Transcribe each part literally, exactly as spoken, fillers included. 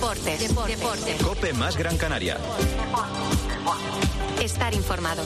Deportes. Deportes. Deportes. COPE más Gran Canaria. Estar informado.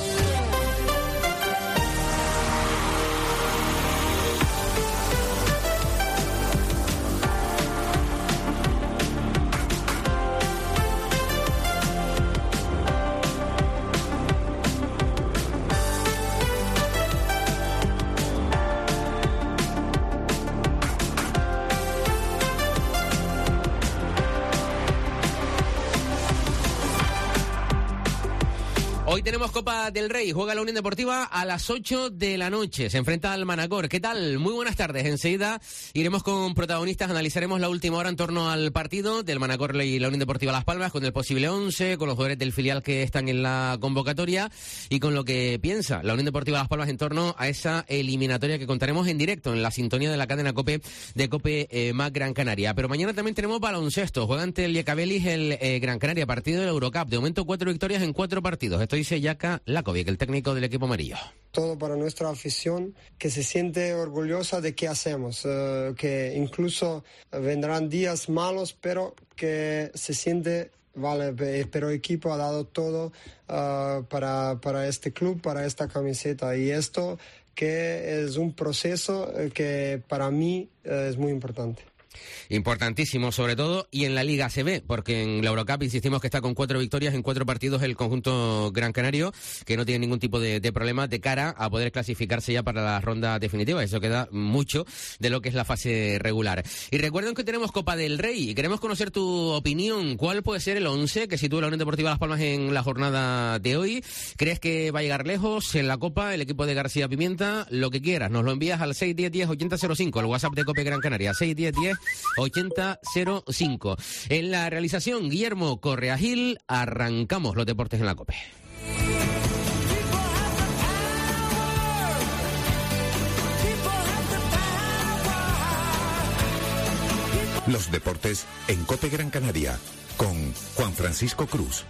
Hoy tenemos Copa del Rey, juega la Unión Deportiva a las ocho de la noche, se enfrenta al Manacor. ¿Qué tal? Muy buenas tardes, enseguida iremos con protagonistas, analizaremos la última hora en torno al partido del Manacor y la Unión Deportiva Las Palmas, con el posible once, con los jugadores del filial que están en la convocatoria y con lo que piensa la Unión Deportiva Las Palmas en torno a esa eliminatoria que contaremos en directo en la sintonía de la cadena COPE de COPE eh, más Gran Canaria. Pero mañana también tenemos baloncesto, juega ante el Liacabelis el eh, Gran Canaria, partido del Eurocup, de momento cuatro victorias en cuatro partidos. Estoy dice Jaka Lakovic, el técnico del equipo amarillo. Todo para nuestra afición, que se siente orgullosa de qué hacemos, uh, que incluso vendrán días malos, pero que se siente, vale, pero el equipo ha dado todo uh, para, para este club, para esta camiseta, y esto que es un proceso que para mí uh, es muy importante. Importantísimo, sobre todo, y en la Liga A C B, porque en la Eurocup insistimos que está con cuatro victorias en cuatro partidos el conjunto gran canario, que no tiene ningún tipo de, de problema de cara a poder clasificarse ya para la ronda definitiva. Eso queda mucho de lo que es la fase regular. Y recuerden que tenemos Copa del Rey y queremos conocer tu opinión. ¿Cuál puede ser el once que sitúa la Unión Deportiva Las Palmas en la jornada de hoy? ¿Crees que va a llegar lejos en la Copa el equipo de García Pimienta? Lo que quieras, nos lo envías al seis uno cero uno cero ochenta cero cinco, el WhatsApp de COPE Gran Canaria, seis uno cero ochenta cero cinco. En la realización, Guillermo Correa Gil, arrancamos los deportes en la COPE. Los deportes en COPE Gran Canaria, con Juan Francisco Cruz.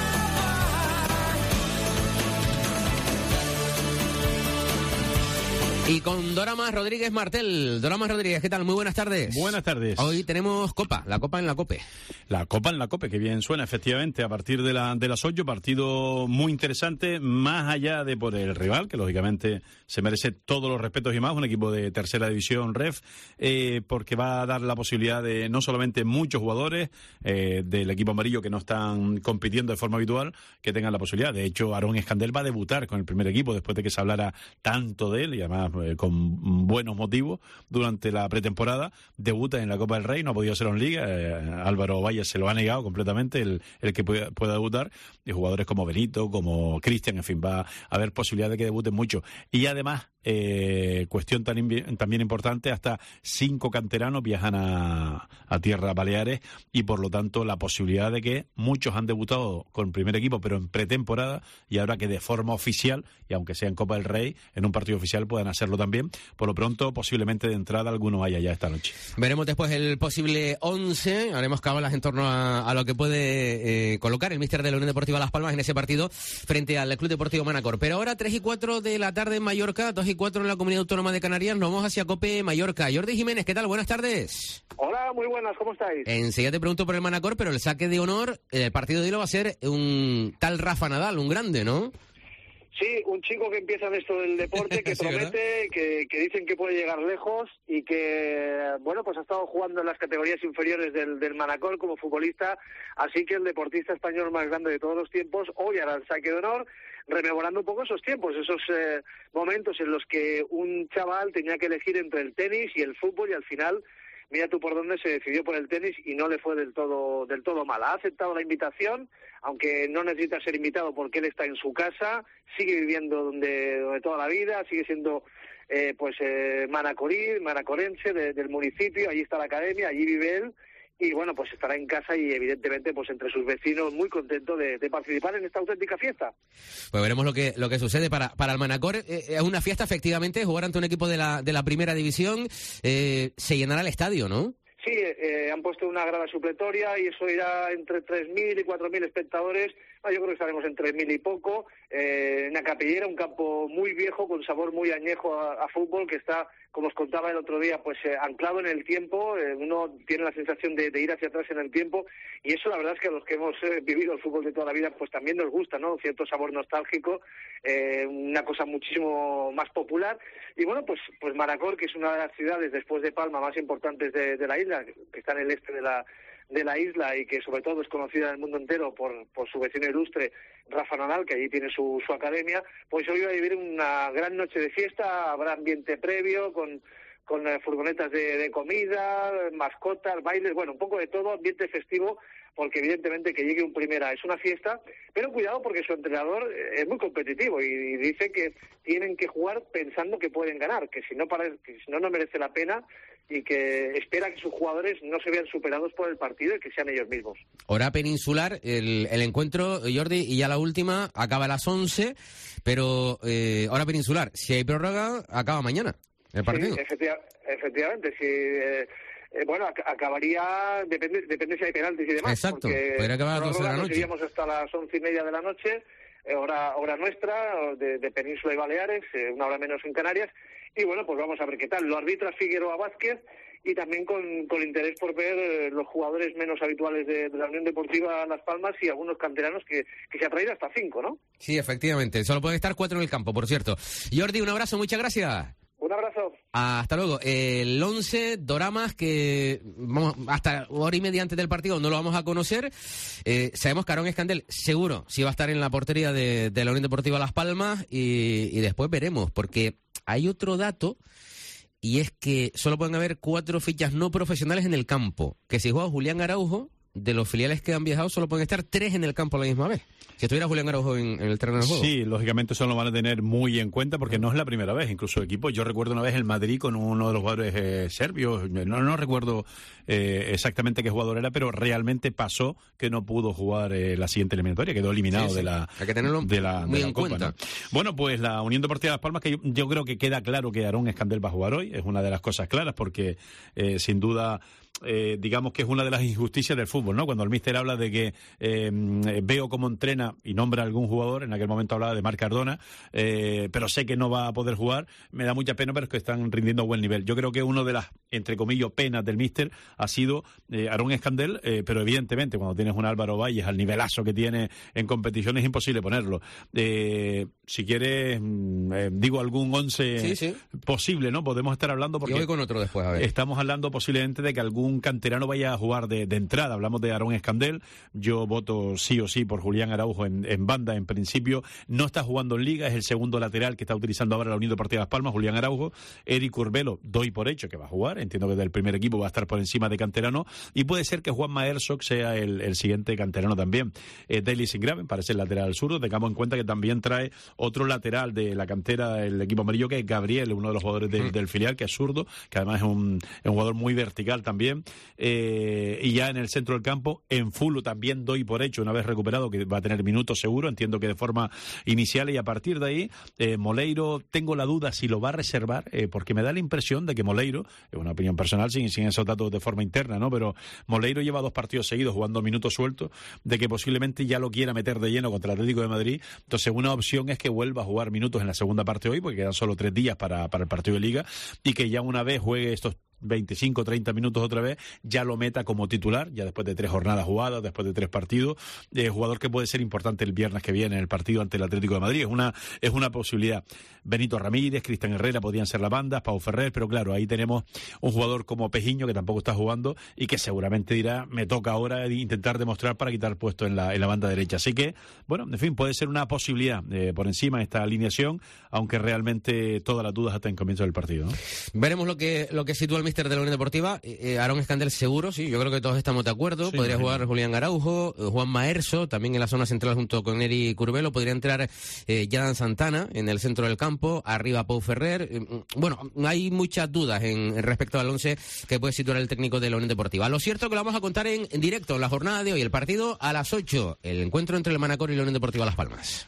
Y con Doramas Rodríguez Martel. Doramas Rodríguez, ¿qué tal? Muy buenas tardes. Buenas tardes. Hoy tenemos Copa, la Copa en la COPE. La Copa en la COPE, que bien suena, efectivamente, a partir de, la, de las ocho, partido muy interesante, más allá de por el rival, que lógicamente se merece todos los respetos y más, un equipo de tercera división, R E F, eh, porque va a dar la posibilidad de no solamente muchos jugadores eh, del equipo amarillo que no están compitiendo de forma habitual, que tengan la posibilidad. De hecho, Aarón Escandel va a debutar con el primer equipo, después de que se hablara tanto de él, y además eh, con buenos motivos, durante la pretemporada. Debuta en la Copa del Rey, no ha podido ser en Liga, eh, Álvaro Valle se lo ha negado completamente el, el que pueda, pueda debutar, y jugadores como Benito, como Cristian, en fin, va a haber posibilidad de que debuten mucho. Y además, eh, cuestión tan, también importante, hasta cinco canteranos viajan a, a tierras Baleares, y por lo tanto la posibilidad de que muchos han debutado con primer equipo pero en pretemporada, y ahora que de forma oficial, y aunque sea en Copa del Rey, en un partido oficial puedan hacerlo también. Por lo pronto, posiblemente de entrada alguno vaya ya esta noche. Veremos después el posible once, haremos cábalas en torno a, a lo que puede eh, colocar el míster de la Unión Deportiva Las Palmas en ese partido frente al Club Deportivo Manacor. Pero ahora tres y cuatro de la tarde en Mallorca, dos y cuatro en la Comunidad Autónoma de Canarias, nos vamos hacia COPE Mallorca. Jordi Jiménez, ¿qué tal? Buenas tardes. Hola, muy buenas, ¿cómo estáis? Enseguida te pregunto por el Manacor, pero el saque de honor, el partido de hoy lo va a ser un tal Rafa Nadal, un grande, ¿no? Sí, un chico que empieza en esto del deporte, que sí, promete, que, que dicen que puede llegar lejos y que, bueno, pues ha estado jugando en las categorías inferiores del, del Manacor como futbolista, así que el deportista español más grande de todos los tiempos hoy hará el saque de honor, rememorando un poco esos tiempos, esos eh, momentos en los que un chaval tenía que elegir entre el tenis y el fútbol, y al final, mira tú por dónde se decidió por el tenis y no le fue del todo del todo mal. Ha aceptado la invitación, aunque no necesita ser invitado porque él está en su casa, sigue viviendo donde, donde toda la vida, sigue siendo eh, pues eh, manacorí, manacorense de, del municipio, allí está la academia, allí vive él, y bueno, pues estará en casa y evidentemente pues entre sus vecinos muy contento de, de participar en esta auténtica fiesta. Pues veremos lo que lo que sucede para para el Manacor. Eh, es una fiesta, efectivamente, jugar ante un equipo de la de la primera división. Eh, se llenará el estadio, ¿no? Sí, eh, han puesto una grada supletoria y eso irá entre tres mil y cuatro mil espectadores. Ah, yo creo que estaremos en tres mil y poco. Eh, en la Capellera, un campo muy viejo, con sabor muy añejo a, a fútbol, que está como os contaba el otro día, pues eh, anclado en el tiempo, eh, uno tiene la sensación de, de ir hacia atrás en el tiempo, y eso la verdad es que a los que hemos eh, vivido el fútbol de toda la vida, pues también nos gusta, ¿no? Un cierto sabor nostálgico, eh, una cosa muchísimo más popular. Y bueno, pues pues Manacor, que es una de las ciudades, después de Palma, más importantes de, de la isla, que está en el este de la de la isla y que sobre todo es conocida en el mundo entero por, por su vecino ilustre Rafa Nadal, que allí tiene su, su academia, pues hoy va a vivir una gran noche de fiesta, habrá ambiente previo con, con eh, furgonetas de, de comida, mascotas, bailes, bueno, un poco de todo, ambiente festivo, porque evidentemente que llegue un primera es una fiesta, pero cuidado porque su entrenador es muy competitivo y, y dice que tienen que jugar pensando que pueden ganar, que si no, para, que si no, no merece la pena, y que espera que sus jugadores no se vean superados por el partido y que sean ellos mismos. Hora peninsular, el, el encuentro, Jordi, y ya la última, acaba a las once, pero eh, hora peninsular, si hay prórroga, acaba mañana el partido. Sí, efectiva, efectivamente, si... Eh, Eh, bueno, ac- acabaría, depende depende si hay penaltis y demás. Exacto, porque podría acabar a las doce de la noche. Iríamos hasta las once y media de la noche, eh, hora hora nuestra, de, de Península y Baleares, eh, una hora menos en Canarias, y bueno, pues vamos a ver qué tal. Lo arbitra Figueroa Vázquez, y también con, con interés por ver eh, los jugadores menos habituales de, de la Unión Deportiva Las Palmas y algunos canteranos que, que se ha traído hasta cinco, ¿no? Sí, efectivamente, solo pueden estar cuatro en el campo, por cierto. Jordi, un abrazo, muchas gracias. Un abrazo. Hasta luego. El once, Doramas, que vamos hasta hora y media antes del partido no lo vamos a conocer. Eh, sabemos que Aarón Escandel seguro sí va a estar en la portería de, de la Unión Deportiva Las Palmas, y, y después veremos, porque hay otro dato, y es que solo pueden haber cuatro fichas no profesionales en el campo. Que si juega Julián Araujo, de los filiales que han viajado, solo pueden estar tres en el campo a la misma vez. Si estuviera Julián Araujo en, en el terreno de juego. Sí, lógicamente eso lo van a tener muy en cuenta porque no es la primera vez. Incluso equipos, yo recuerdo una vez el Madrid con uno de los jugadores eh, serbios, no, no recuerdo eh, exactamente qué jugador era, pero realmente pasó que no pudo jugar eh, la siguiente eliminatoria, quedó eliminado sí, sí. de la Hay que tenerlo de la, muy de la en Copa, cuenta. ¿no? Bueno, pues la Unión Deportiva Las Palmas, que yo, yo creo que queda claro que Aarón Escandel va a jugar hoy, es una de las cosas claras porque eh, sin duda... Eh, digamos que es una de las injusticias del fútbol, ¿no? Cuando el míster habla de que eh, veo cómo entrena y nombra a algún jugador, en aquel momento hablaba de Marc Cardona, eh, pero sé que no va a poder jugar, me da mucha pena, pero es que están rindiendo a buen nivel. Yo creo que una de las, entre comillas, penas del míster ha sido eh, Aarón Escandel, eh, pero evidentemente cuando tienes un Álvaro Valles al nivelazo que tiene en competición es imposible ponerlo. Eh, si quieres, eh, digo algún once sí, sí. posible, ¿no? Podemos estar hablando porque... Yo voy con otro después, a ver. Estamos hablando posiblemente de que algún un canterano vaya a jugar de, de entrada. Hablamos de Aarón Escandel, yo voto sí o sí por Julián Araujo en, en banda en principio, no está jugando en liga, es el segundo lateral que está utilizando ahora la Unión Deportiva Las Palmas, Julián Araujo. Eric Urbelo, doy por hecho que va a jugar, entiendo que del primer equipo va a estar por encima de canterano, y puede ser que Juanma Herzog sea el, el siguiente canterano también. Eh, Daily Singraven parece el lateral zurdo, tengamos en cuenta que también trae otro lateral de la cantera del equipo amarillo, que es Gabriel, uno de los jugadores de, mm. del filial, que es zurdo, que además es un, es un jugador muy vertical también. Eh, y ya en el centro del campo, en Fulu también doy por hecho, una vez recuperado, que va a tener minutos seguro, entiendo que de forma inicial, y a partir de ahí, eh, Moleiro, tengo la duda si lo va a reservar, eh, porque me da la impresión de que Moleiro, es una opinión personal, sin, sin esos datos de forma interna, ¿no? Pero Moleiro lleva dos partidos seguidos jugando minutos sueltos, de que posiblemente ya lo quiera meter de lleno contra el Atlético de Madrid. Entonces, una opción es que vuelva a jugar minutos en la segunda parte hoy, porque quedan solo tres días para, para el partido de Liga, y que ya una vez juegue estos veinticinco o treinta minutos otra vez, ya lo meta como titular, ya después de tres jornadas jugadas, después de tres partidos, eh, jugador que puede ser importante el viernes que viene en el partido ante el Atlético de Madrid, es una, es una posibilidad. Benito Ramírez, Cristian Herrera podrían ser las bandas, Pau Ferrer, pero claro, ahí tenemos un jugador como Pejiño, que tampoco está jugando, y que seguramente dirá, me toca ahora intentar demostrar para quitar puesto en la, en la banda derecha. Así que, bueno, en fin, puede ser una posibilidad eh, por encima de esta alineación, aunque realmente todas las dudas hasta en comienzo del partido, ¿no? Veremos lo que, lo que sitúa el míster de la Unión Deportiva. eh, Aarón Escandel seguro, sí, yo creo que todos estamos de acuerdo. Sí, podría jugar Julián Araujo, Juan Maerso, también en la zona central junto con Eric Urbelo. Podría entrar eh, Yadan Santana en el centro del campo, arriba Pau Ferrer. Eh, bueno, hay muchas dudas en, en respecto al once que puede situar el técnico de la Unión Deportiva. Lo cierto es que lo vamos a contar en, en directo en la jornada de hoy, el partido a las ocho, el encuentro entre el Manacor y la Unión Deportiva Las Palmas.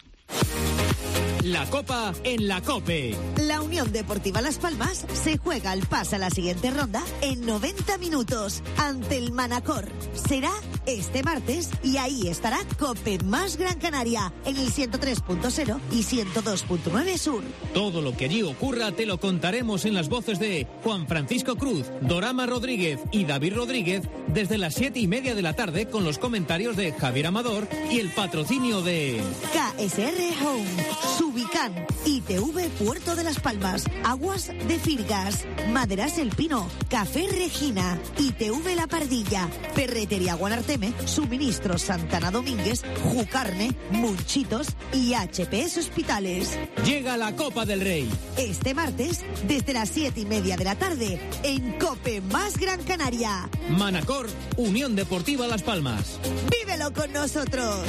La Copa en la COPE. La Unión Deportiva Las Palmas se juega el pase a la siguiente ronda en noventa minutos ante el Manacor. Será este martes y ahí estará COPE más Gran Canaria en el ciento tres punto cero y ciento dos punto nueve Sur. Todo lo que allí ocurra te lo contaremos en las voces de Juan Francisco Cruz, Dorama Rodríguez y David Rodríguez desde las siete y media de la tarde con los comentarios de Javier Amador y el patrocinio de K S R Home, Subican, I T V Puerto de las Palmas, Aguas de Firgas, Maderas El Pino, Café Regina, I T V La Pardilla, Ferretería Guanarteme, Suministros Santana Domínguez, Jucarne, Munchitos y H P S Hospitales. Llega la Copa del Rey. Este martes, desde las siete y media de la tarde, en COPE más Gran Canaria. Manacor, Unión Deportiva Las Palmas. ¡Vívelo con nosotros!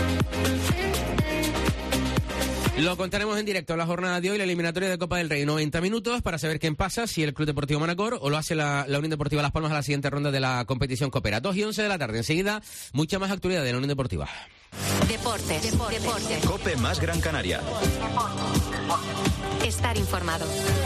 Lo contaremos en directo la jornada de hoy, la eliminatoria de Copa del Rey. noventa minutos para saber quién pasa, si el Club Deportivo Manacor o lo hace la, la Unión Deportiva Las Palmas a la siguiente ronda de la competición copera. dos y once de la tarde. Enseguida, mucha más actualidad de la Unión Deportiva. Deportes. Deportes. Deportes. COPE más Gran Canaria. Estar informado.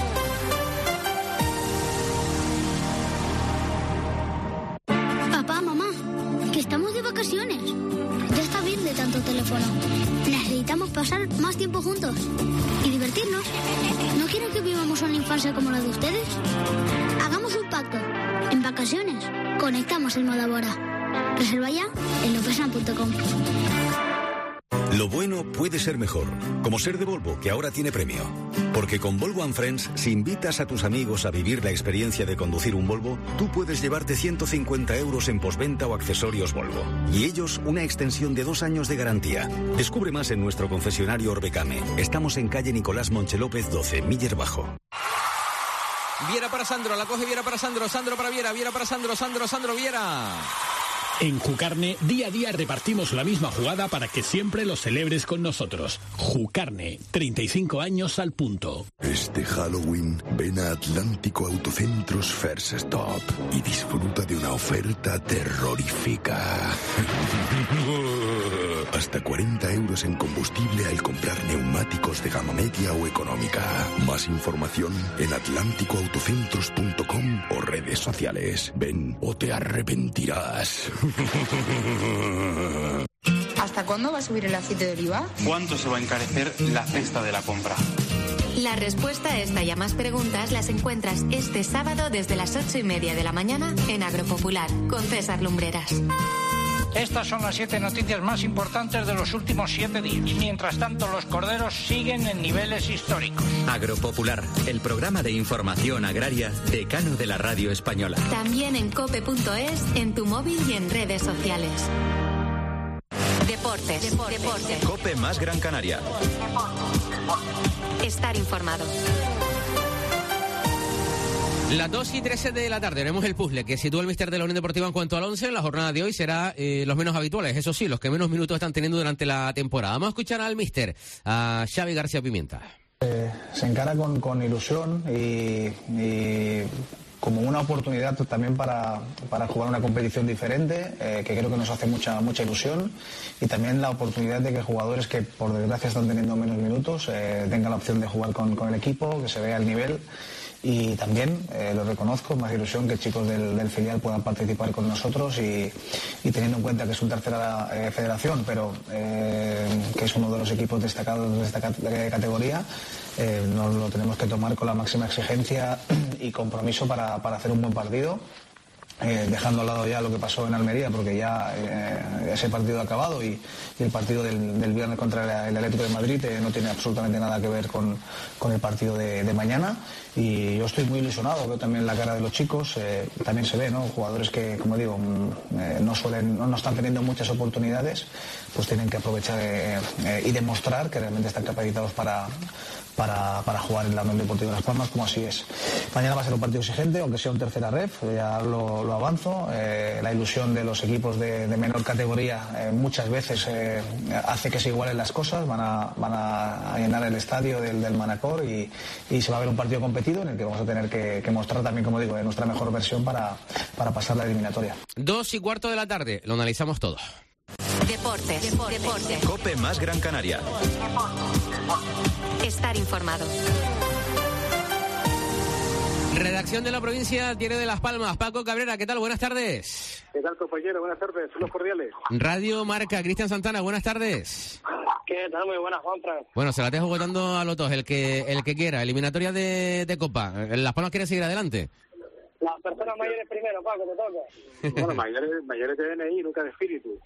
Papá, mamá, que estamos de vacaciones. Ya está bien de tanto teléfono. Necesitamos pasar más tiempo juntos y divertirnos. ¿No quieren que vivamos una infancia como la de ustedes? Hagamos un pacto. En vacaciones, conectamos el Modabora. Reserva ya en lopesan punto com. Lo bueno puede ser mejor, como ser de Volvo, que ahora tiene premio. Porque con Volvo and Friends, si invitas a tus amigos a vivir la experiencia de conducir un Volvo, tú puedes llevarte ciento cincuenta euros en postventa o accesorios Volvo. Y ellos una extensión de dos años de garantía. Descubre más en nuestro concesionario Orbecame. Estamos en calle Nicolás Monche López doce, Miller Bajo. Viera para Sandro, la coge Viera para Sandro, Sandro para Viera, Viera para Sandro, Sandro, Sandro, Viera. En Jucarne, día a día repartimos la misma jugada para que siempre lo celebres con nosotros. Jucarne, treinta y cinco años al punto. Este Halloween, ven a Atlántico Autocentros First Stop y disfruta de una oferta terrorífica. Hasta cuarenta euros en combustible al comprar neumáticos de gama media o económica. Más información en atlántico autocentros punto com o redes sociales. Ven o te arrepentirás. ¿Hasta cuándo va a subir el aceite de oliva? ¿Cuánto se va a encarecer la cesta de la compra? La respuesta a esta y a más preguntas las encuentras este sábado desde las ocho y media de la mañana en Agropopular con César Lumbreras. Estas son las siete noticias más importantes de los últimos siete días. Mientras tanto, los corderos siguen en niveles históricos. Agropopular, el programa de información agraria decano de la radio española. También en cope punto es, en tu móvil y en redes sociales. Deportes. Deportes. Deportes. COPE más Gran Canaria. Estar informado. Las dos y trece de la tarde veremos el puzzle que sitúa el míster de la Unión Deportiva en cuanto al once. En la jornada de hoy será eh, los menos habituales, eso sí, los que menos minutos están teniendo durante la temporada. Vamos a escuchar al míster, a Xavi García Pimienta. Eh, se encara con, con ilusión y, y como una oportunidad también para, para jugar una competición diferente, eh, que creo que nos hace mucha mucha ilusión, y también la oportunidad de que jugadores que por desgracia están teniendo menos minutos eh, tengan la opción de jugar con, con el equipo, que se vea el nivel. Y también, eh, lo reconozco, más ilusión que chicos del, del filial puedan participar con nosotros y, y teniendo en cuenta que es una tercera eh, federación, pero eh, que es uno de los equipos destacados de esta categoría, eh, nos lo tenemos que tomar con la máxima exigencia y compromiso para, para hacer un buen partido. Eh, dejando al lado ya lo que pasó en Almería, porque ya eh, ese partido ha acabado y, y el partido del, del viernes contra el Atlético de Madrid eh, no tiene absolutamente nada que ver con, con el partido de, de mañana, y yo estoy muy ilusionado. Veo también la cara de los chicos, eh, también se ve, ¿no? Jugadores que, como digo, eh, no suelen, no, no están teniendo muchas oportunidades, pues tienen que aprovechar eh, eh, y demostrar que realmente están capacitados para Para, para jugar en la Unión Deportiva de Las Palmas, como así es. Mañana va a ser un partido exigente, aunque sea un tercera ref, ya lo, lo avanzo. Eh, la ilusión de los equipos de, de menor categoría eh, muchas veces eh, hace que se igualen las cosas. Van a, van a llenar el estadio del, del Manacor y, y se va a ver un partido competido en el que vamos a tener que, que mostrar también, como digo, nuestra mejor versión para, para pasar la eliminatoria. Dos y cuarto de la tarde, lo analizamos todo. Deportes. Deportes. Deportes. COPE más Gran Canaria. Estar informado. Redacción de La Provincia, Diario de Las Palmas. Paco Cabrera, ¿qué tal? Buenas tardes. ¿Qué tal, compañero? Buenas tardes, saludos cordiales. Radio Marca, Cristian Santana, buenas tardes. ¿Qué tal? Muy buenas, Juanfran. Bueno, se la dejo votando a los dos, el que el que quiera. Eliminatoria de, de Copa. ¿Las Palmas quiere seguir adelante? Las personas mayores primero, Paco, te toca. Bueno, mayores, mayores de D N I, nunca de espíritu.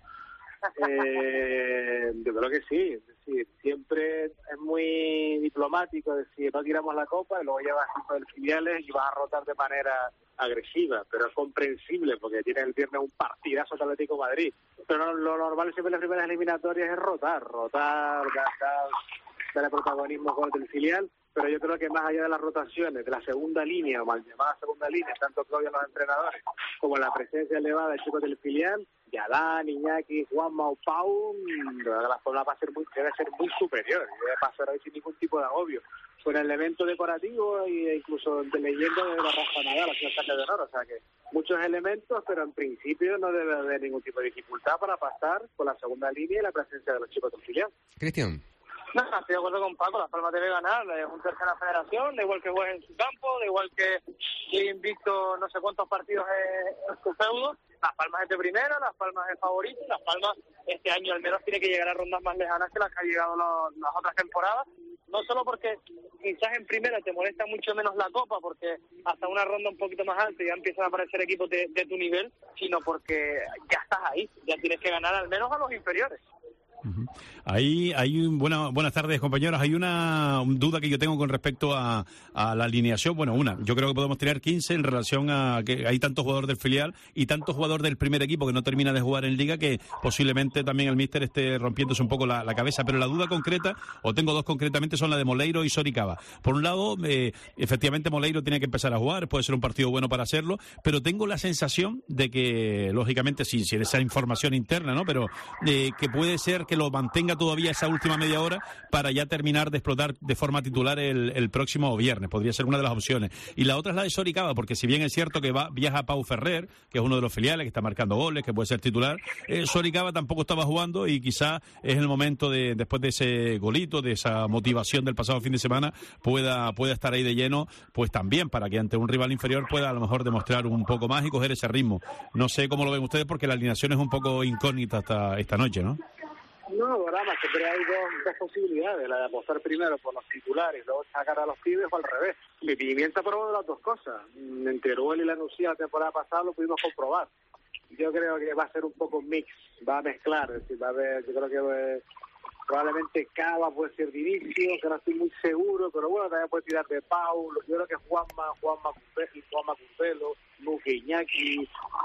Eh, yo creo que sí, es decir, siempre es muy diplomático decir no tiramos la copa y luego llevas cinco del filiales y vas a rotar de manera agresiva, pero es comprensible porque tiene el viernes un partidazo de Atlético de Madrid, pero no, lo normal siempre en las primeras eliminatorias es rotar, rotar, gastar, darle protagonismo con el filial, pero yo creo que más allá de las rotaciones, de la segunda línea o mal llamada segunda línea, tanto Claudio los entrenadores como la presencia elevada de chicos del filial, Yadán, Iñaki, Juanma o Pau, la forma va a ser muy, debe ser muy superior, debe pasar ahí sin ningún tipo de agobio. Con el elemento decorativo e incluso de leyenda de la Rafa Nadal, la saca de honor, o sea que muchos elementos, pero en principio no debe haber ningún tipo de dificultad para pasar por la segunda línea y la presencia de los chicos del filial. Cristian. No, estoy de acuerdo con Paco, Las Palmas debe ganar, es un tercera federación, da igual que juegue en su campo, da igual que llegue invicto no sé cuántos partidos en, en su feudo. Las Palmas es de primera, Las Palmas es favorito, Las Palmas este año al menos tiene que llegar a rondas más lejanas que las que ha llegado los, las otras temporadas, no solo porque quizás en primera te molesta mucho menos la Copa, porque hasta una ronda un poquito más alta ya empiezan a aparecer equipos de, de tu nivel, sino porque ya estás ahí, ya tienes que ganar al menos a los inferiores. Uh-huh. Ahí, hay buena, buenas tardes, compañeros. Hay una duda que yo tengo con respecto a, a la alineación. Bueno, una, yo creo que podemos tener quince en relación a que hay tantos jugadores del filial y tantos jugadores del primer equipo que no termina de jugar en Liga que posiblemente también el míster esté rompiéndose un poco la, la cabeza. Pero la duda concreta, o tengo dos concretamente, son la de Moleiro y Soricaba. Por un lado, eh, efectivamente Moleiro tiene que empezar a jugar, puede ser un partido bueno para hacerlo, pero tengo la sensación de que, lógicamente, sí, sí, esa información interna, ¿no? Pero eh, que puede ser que lo mantenga todavía esa última media hora para ya terminar de explotar de forma titular el, el próximo viernes. Podría ser una de las opciones. Y la otra es la de Soricaba, porque si bien es cierto que va viaja Pau Ferrer, que es uno de los filiales, que está marcando goles, que puede ser titular, eh, Soricaba tampoco estaba jugando y quizá es el momento de, después de ese golito, de esa motivación del pasado fin de semana, pueda, pueda estar ahí de lleno, pues también para que ante un rival inferior pueda a lo mejor demostrar un poco más y coger ese ritmo. No sé cómo lo ven ustedes, porque la alineación es un poco incógnita hasta esta noche, ¿no? No, Dorama, siempre hay dos, dos posibilidades, la de apostar primero por los titulares, luego sacar a los pibes o al revés. Mi Pimienta probó de las dos cosas. En Teruel y la Nucía la temporada pasada lo pudimos comprobar. Yo creo que va a ser un poco un mix, va a mezclar, es decir, va a haber, yo creo que eh, probablemente Cava puede ser de inicio, que no estoy muy seguro, pero bueno, también puede tirar de Pau, yo creo que Juanma, Juanma Curvelo, Juanma Curvelo, Luque Iñaki,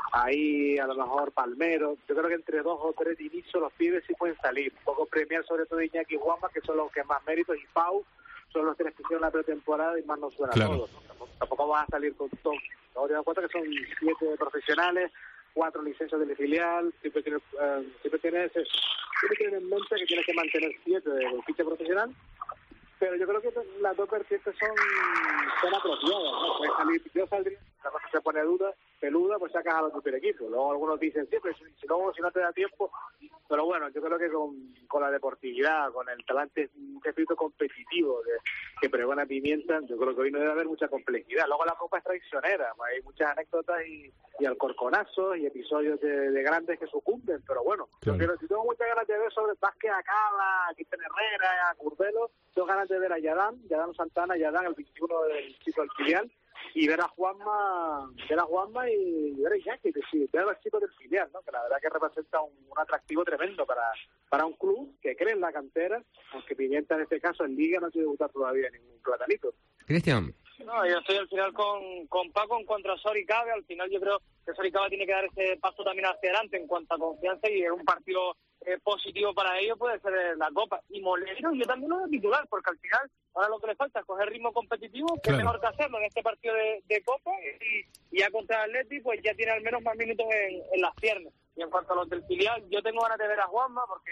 ahí a lo mejor Palmero, yo creo que entre dos o tres de inicio los pibes sí pueden salir, un poco premiar sobre todo Iñaki y Juanma, que son los que más méritos, y Pau son los que les hicieron la pretemporada y más nos suena claro. Todos, ¿no? Tampoco, tampoco vas a salir con todo, no te das cuenta que son siete profesionales, cuatro licencias del filial, siempre tienes, uh, siempre tienes, siempre tienes en mente que tienes que mantener siete del ficha profesional, pero yo creo que las dos vertientes son, son apropiadas, ¿no? Puedes salir, yo saldría, la cosa se pone duda, peluda, pues sacas a los super equipos, luego algunos dicen siempre, sí, si luego si no te da tiempo, pero bueno, yo creo que con, con la deportividad, con el talante, un espíritu competitivo de, que pregona Pimienta, yo creo que hoy no debe haber mucha complejidad. Luego la Copa es traicionera, hay muchas anécdotas y, y alcorconazos y episodios de, de grandes que sucumben, pero bueno, claro. Yo, si tengo muchas ganas de ver sobre Vázquez Acaba, Cristian Herrera, a Curvelo, tengo ganas de ver a Yadán, Yadán Santana, Yadán el veintiuno del chico del filial, y ver a Juanma, ver a Juanma y ver a Iñaki, que sí, ver a los chicos del filial, ¿no? Que la verdad que representa un, un atractivo tremendo para, para un club que cree en la cantera, aunque Pimienta en este caso en Liga no tiene debutar todavía ningún platanito. Cristian. No, yo estoy al final con, con Paco en contra de Soricaba, al final yo creo que Soricaba tiene que dar ese paso también hacia adelante en cuanto a confianza y es un partido eh, positivo para ellos puede ser la Copa. Y Moleiro yo también lo voy a titular, porque al final ahora lo que le falta es coger ritmo competitivo, que claro. Es mejor que hacerlo en este partido de, de Copa, y, y ya contra el Atleti pues ya tiene al menos más minutos en, en las piernas. Y en cuanto a los del filial, yo tengo ganas de ver a Juanma, porque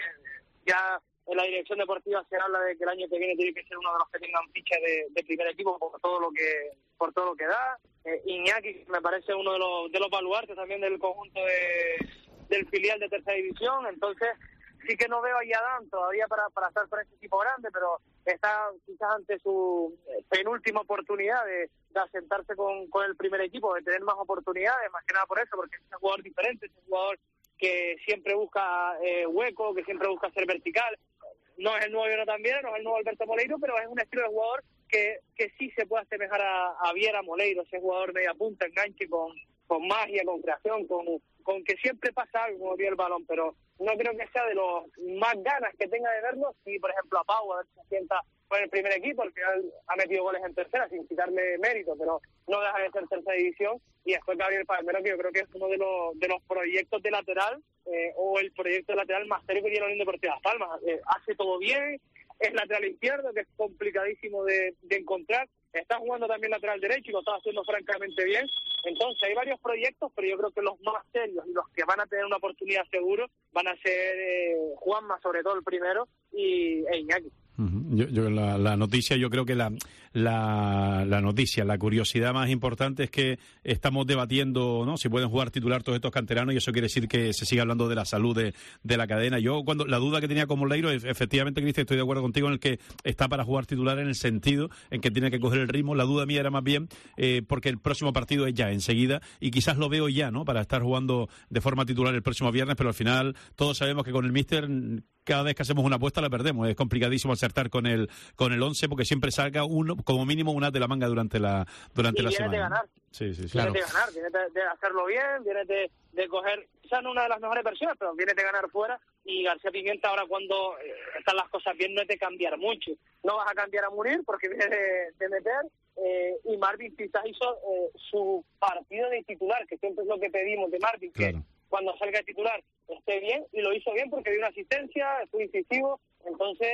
ya en la dirección deportiva se habla de que el año que viene tiene que ser uno de los que tengan ficha de, de primer equipo por todo lo que por todo lo que da. Eh, Iñaki me parece uno de los de los baluartes también del conjunto de, del filial de tercera división, entonces sí que no veo a Yadán todavía para, para estar con este equipo grande, pero está quizás ante su penúltima oportunidad de, de asentarse con, con el primer equipo, de tener más oportunidades, más que nada por eso, porque es un jugador diferente, es un jugador que siempre busca eh, hueco, que siempre busca ser vertical. No es el nuevo Jonathan Viera, no es el nuevo Alberto Moleiro, pero es un estilo de jugador que, que sí se puede asemejar a, a Viera Moleiro, ese jugador media punta, enganche, con, con magia, con creación, con, con que siempre pasa algo como vio el balón, pero no creo que sea de los más ganas que tenga de verlo. Si, por ejemplo, a Pau a ver si se sienta con el primer equipo, al final ha metido goles en tercera, sin quitarle mérito, pero no deja de ser tercera división. Y después Gabriel Palmero, que yo creo que es uno de los de los proyectos de lateral, eh, o el proyecto de lateral más serio que tiene la Unión Deportiva Las Palmas. Eh, hace todo bien, es lateral izquierdo, que es complicadísimo de, de encontrar. Está jugando también lateral derecho y lo está haciendo francamente bien. Entonces hay varios proyectos, pero yo creo que los más serios y los que van a tener una oportunidad seguro van a ser eh, Juanma, sobre todo el primero, y e Iñaki. Yo, yo la, la noticia, yo creo que la, la, la noticia, la curiosidad más importante es que estamos debatiendo, ¿no?, si pueden jugar titular todos estos canteranos, y eso quiere decir que se sigue hablando de la salud de, de la cadena. Yo, cuando la duda que tenía con Moleiro, efectivamente, Cristian, estoy de acuerdo contigo en el que está para jugar titular, en el sentido en que tiene que coger el ritmo. La duda mía era más bien eh, porque el próximo partido es ya enseguida, y quizás lo veo ya, ¿no?, para estar jugando de forma titular el próximo viernes, pero al final todos sabemos que con el míster cada vez que hacemos una apuesta la perdemos. Es complicadísimo acertar con el con el once, porque siempre salga uno, como mínimo una de la manga durante la durante y la viene semana. de ganar. Sí, sí, sí. Viene Claro. de ganar, viene de, de hacerlo bien, viene de, de coger, quizás no una de las mejores versiones, pero viene de ganar fuera. Y García Pimienta, ahora cuando eh, están las cosas bien, no es de cambiar mucho. No vas a cambiar a Munir porque viene de, de meter. Eh, y Marvin quizás hizo eh, su partido de titular, que siempre es lo que pedimos de Marvin, Claro. que cuando salga de titular esté bien, y lo hizo bien porque dio una asistencia, fue incisivo. Entonces,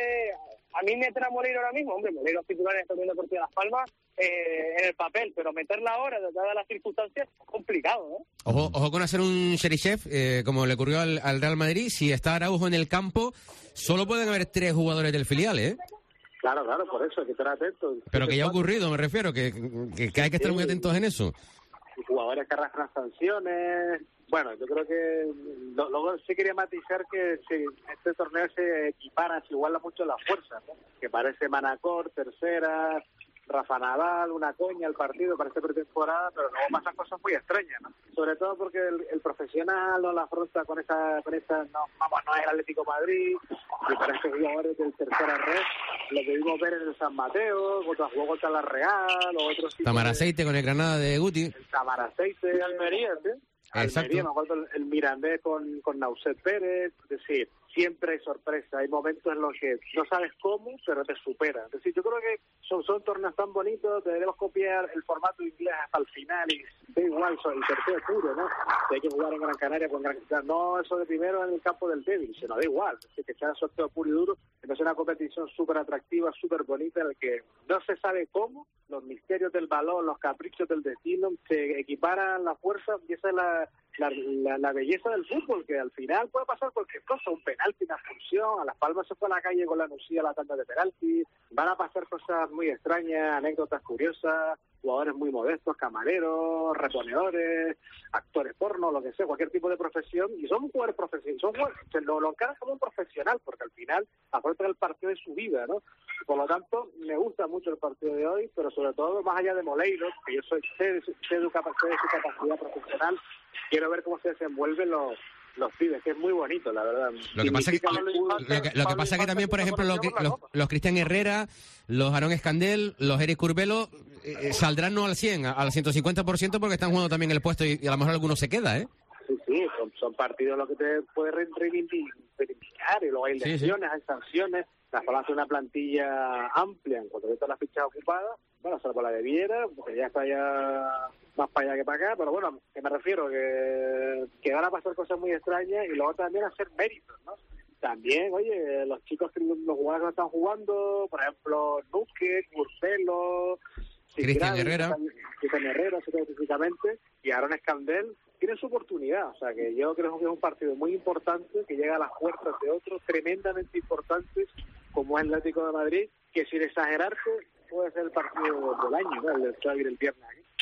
a mí meter a Moleiro ahora mismo, hombre, Moleiro es titular en esta Unión Deportiva Las Palmas eh, en el papel, pero meterla ahora, dadas las circunstancias, es complicado, ¿no? Ojo, ojo con hacer un Cheryshev, eh, como le ocurrió al, al Real Madrid. Si está Araujo en el campo, solo pueden haber tres jugadores del filial, ¿eh? Claro, claro, por eso hay que estar atentos. Pero que ya ha ocurrido, me refiero, que, que, que hay que estar muy atentos en eso. Y jugadores que arrastran sanciones. Bueno, yo creo que luego sí quería matizar que si este torneo se equipara, se iguala mucho la fuerza, ¿no? Que parece Manacor, tercera, Rafa Nadal, una coña el partido, parece pretemporada, pero luego pasan cosas muy extrañas, ¿no? Sobre todo porque el, el profesional no la afronta con esa, con esa no, vamos, no es el Atlético Madrid, y para estos jugadores del tercera red, lo que vimos ver en el San Mateo, otro jugó contra la Real, o otros... Tamaraceite con el Granada de Guti. Tamaraceite de Almería, ¿sí? Exacto. Almería, me acuerdo el, el Mirandés con, con Nauset Pérez, es decir, siempre hay sorpresa, hay momentos en los que no sabes cómo, pero te superan. Es decir, yo creo que son, son torneos tan bonitos, deberemos copiar el formato inglés hasta el final, y da igual, son el tercero puro, ¿no? Si hay que jugar en Gran Canaria con Gran Canaria, no eso de primero en el campo del débil, sino da igual, es decir, que sea sorteo puro y duro, que es una competición súper atractiva, súper bonita, en la que no se sabe cómo, los misterios del balón, los caprichos del destino, se equiparan las fuerzas, y esa es la La, la, la belleza del fútbol, que al final puede pasar cualquier cosa, un penalti, una expulsión, a Las Palmas se fue a la calle con la Nucía a la tanda de penalti, van a pasar cosas muy extrañas, anécdotas curiosas, jugadores muy modestos, camareros, reponedores, actores porno, lo que sea, cualquier tipo de profesión, y son jugadores profesionales, son jugadores, se lo, lo encaran como un profesional, porque al final afrontan el partido de su vida, ¿no? Por lo tanto, me gusta mucho el partido de hoy, pero sobre todo, más allá de Moleiro, que yo soy, sé, de, su, sé de su capacidad profesional, quiero ver cómo se desenvuelven los los pibes, que es muy bonito, la verdad. Lo que pasa que, lo que, lo que pasa que también, por ejemplo, los, los, los Cristian Herrera, los Aarón Escandel, los Eric Curbelo, eh, saldrán no al cien, al ciento cincuenta por ciento, porque están jugando también el puesto, y, y a lo mejor alguno se queda, ¿eh? Sí, sí, son, son partidos los que te puedes reivindicar, y luego hay lesiones, sí, sí. Hay sanciones. Las Palmas hace una plantilla amplia en cuanto a todas las fichas ocupadas, bueno, salvo la de Viera, porque ya está ya más para allá que para acá, pero bueno, que me refiero que, que van a pasar cosas muy extrañas, y luego también hacer méritos, ¿no? También, oye, los chicos, los jugadores que están jugando, por ejemplo, Nuque, Curbelo, Cristian Herrera, Cristian Herrera, específicamente, y Aarón Escandel, tienen su oportunidad. O sea, que yo creo que es un partido muy importante, que llega a las puertas de otros tremendamente importantes, como es el Atlético de Madrid, que sin exagerarse puede ser el partido del año, ¿no? El de abrir el viernes aquí.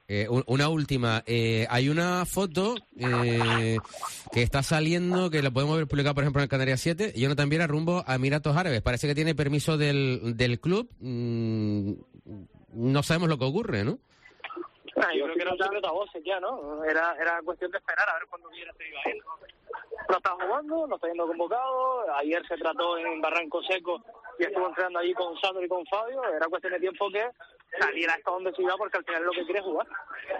Eh, una última, eh, hay una foto eh, que está saliendo, que la podemos ver publicada, por ejemplo, en el Canarias siete, y Jonathan Viera rumbo a Emiratos Árabes. Parece que tiene permiso del, del club. Mm, no sabemos lo que ocurre, ¿no? Ah, yo creo que era un secreto a voces ya, ¿no? Era, era cuestión de esperar a ver cuándo Viera se iba a ir. No está jugando, no está yendo convocado. Ayer se trató en Barranco Seco y estuvo entrenando allí con Sandro y con Fabio. Era cuestión de tiempo que saliera hasta donde se iba, porque al final es lo que quiere jugar.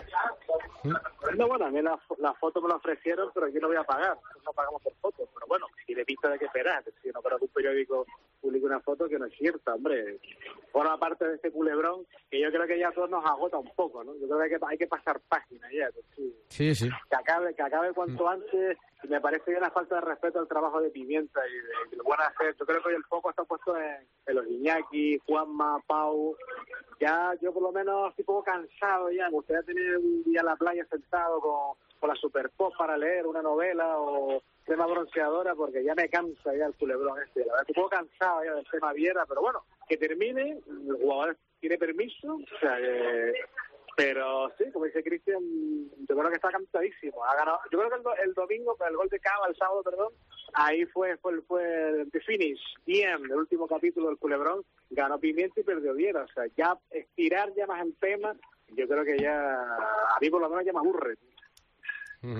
No, bueno, a mí la, la foto me la ofrecieron, pero yo no voy a pagar. No pagamos por fotos. Pero bueno, si le visto de qué esperar. Si no, para que un periódico publique una foto que no es cierta, hombre. Por aparte de este culebrón, que yo creo que ya todos nos agota un poco, ¿no? Yo creo que hay que, hay que pasar página ya. Sí. sí, sí. Que acabe, que acabe cuanto antes. Y me parece que una falta de respeto al trabajo de Pimienta y de, de lo van a hacer. Yo creo que hoy el foco está puesto en, en los Iñaki, Juanma, Pau. Ya yo por lo menos estoy un poco cansado ya. Me gustaría tener un día en la playa sentado con, con la Super Pop para leer una novela o crema bronceadora, porque ya me cansa ya el culebrón este. La verdad, estoy un poco cansado ya del tema Viera, pero bueno, que termine. El jugador tiene permiso, o sea que... Pero sí, como dice Cristian, yo creo que está cansadísimo. Ha ganado. Yo creo que el, do, el domingo, el gol de Cava, el sábado, perdón, ahí fue fue fue the finish, bien, el último capítulo del culebrón, ganó Pimienta y perdió Viera. O sea, ya estirar ya más el tema, yo creo que ya, a mí por lo menos ya me aburre. Uh-huh.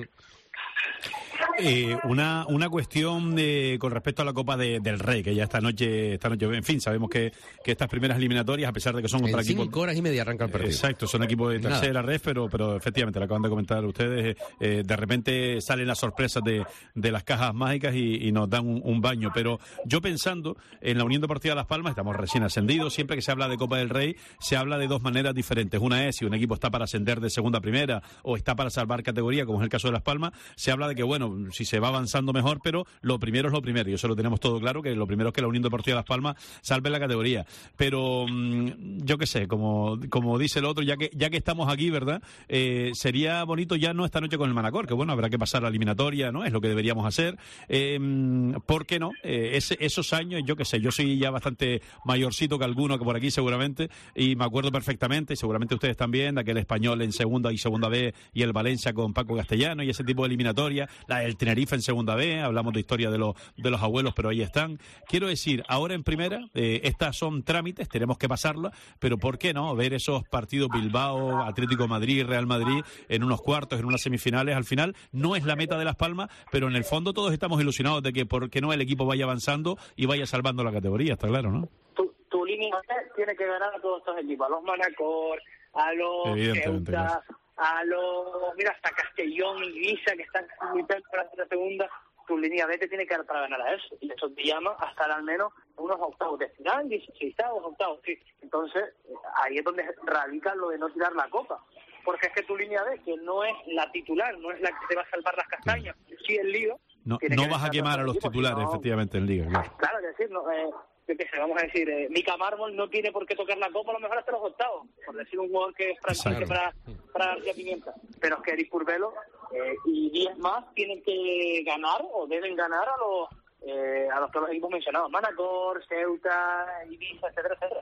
Eh, una una cuestión de, con respecto a la Copa de, del Rey, que ya esta noche, esta noche, en fin, sabemos que, que estas primeras eliminatorias, a pesar de que son contra equipos... En cinco horas y media arranca el partido. Exacto, son equipos de tercera red, pero, pero efectivamente, lo acaban de comentar ustedes, eh, de repente salen las sorpresas de, de las cajas mágicas y, y nos dan un, un baño. Pero yo pensando en la Unión Deportiva Las Palmas, estamos recién ascendidos, siempre que se habla de Copa del Rey, se habla de dos maneras diferentes. Una es si un equipo está para ascender de segunda a primera o está para salvar categoría, como es el caso de Las Palmas. Se habla de que, bueno, si se va avanzando mejor, pero lo primero es lo primero, y eso lo tenemos todo claro, que lo primero es que la Unión Deportiva Las Palmas salve la categoría. Pero mmm, yo qué sé, como como dice el otro, ya que ya que estamos aquí, ¿verdad? Eh, sería bonito ya no esta noche con el Manacor, que bueno, habrá que pasar la eliminatoria, ¿no? Es lo que deberíamos hacer. Eh, ¿Por qué no? Eh, ese, esos años, yo qué sé, yo soy ya bastante mayorcito que alguno que por aquí seguramente, y me acuerdo perfectamente, y seguramente ustedes también, de aquel Español en segunda y segunda B y el Valencia con Paco Castellano y ese tipo de eliminatoria, la del Tenerife en segunda B, hablamos de historia de los de los abuelos, pero ahí están. Quiero decir, ahora en primera, eh, estas son trámites, tenemos que pasarlas, pero ¿por qué no? Ver esos partidos Bilbao, Atlético Madrid, Real Madrid, en unos cuartos, en unas semifinales, al final no es la meta de Las Palmas, pero en el fondo todos estamos ilusionados de que por qué no el equipo vaya avanzando y vaya salvando la categoría, está claro, ¿no? Tu, tu línea tiene que ganar a todos estos equipos, a los Manacor, a los Ceuta, a los, mira, hasta Castellón y Ibiza, que están militando para la segunda. Tu línea B te tiene que dar para ganar a eso, y eso te llama a estar al menos unos octavos de final, dieciséis octavos, sí. Entonces, ahí es donde radica lo de no tirar la copa, porque es que tu línea B, que no es la titular, no es la que te va a salvar las castañas, sí el lío. No, no vas a quemar a los equipos, titulares, sino, efectivamente, en Liga, claro. Claro, es decir, no, eh, que se vamos a decir, eh, Mica Mármol no tiene por qué tocar la copa, a lo mejor hasta los octavos, por decir un jugador que es franquicia para, para García Pimienta. Pero es que Eric Purbelo eh, y diez más tienen que ganar o deben ganar a los eh, a los que los equipos mencionados, Manacor, Ceuta, Ibiza, etcétera, etcétera.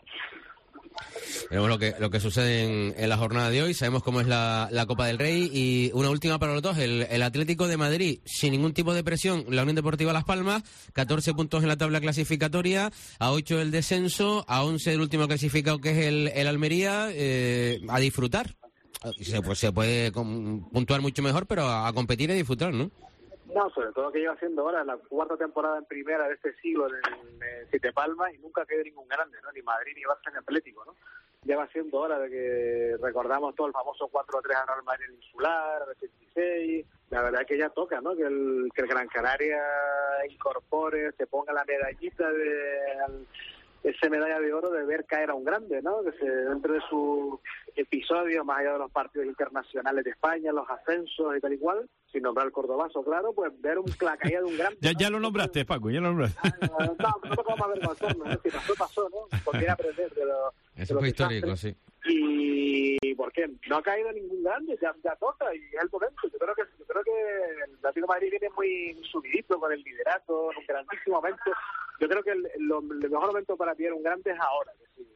Veremos lo que lo que sucede en, en la jornada de hoy. Sabemos cómo es la, la Copa del Rey. Y una última para los dos, el, el Atlético de Madrid, sin ningún tipo de presión, la Unión Deportiva Las Palmas, catorce puntos en la tabla clasificatoria, a ocho del descenso, a once del último clasificado, que es el, el Almería, eh, a disfrutar. Se, pues, se puede com, puntuar mucho mejor, pero a, a competir y a disfrutar, ¿no? No, sobre todo que lleva haciendo ahora la cuarta temporada en primera de este siglo en, en Siete Palmas y nunca quedó ningún grande, ¿no? Ni Madrid ni Barça ni Atlético, ¿no? Lleva siendo hora de que recordamos todo el famoso cuatro a tres al Real Madrid en el Insular, el ochenta y seis. La verdad es que ya toca, ¿no? Que el, que el Gran Canaria incorpore, se ponga la medallita de... Al, esa medalla de oro de ver caer a un grande, ¿no? Que se, dentro de su episodio, más allá de los partidos internacionales de España, los ascensos y tal y cual, sin nombrar al cordobazo, claro, pues ver un, la caída de un grande. ya, ya lo nombraste, Paco, ya lo nombraste. Ah, no, no, no podemos avergonzarnos, ¿no? Si pasó, pasó, ¿no? Porque aprender de lo Eso fue histórico, sí. Y ¿por qué? No ha caído ningún grande, ya, ya toca y es el momento. Yo creo que yo creo que el Atlético de Madrid viene muy subidito con el liderato, en un grandísimo momento. Yo creo que el, lo, el mejor momento para pillar un grande es ahora, es decir,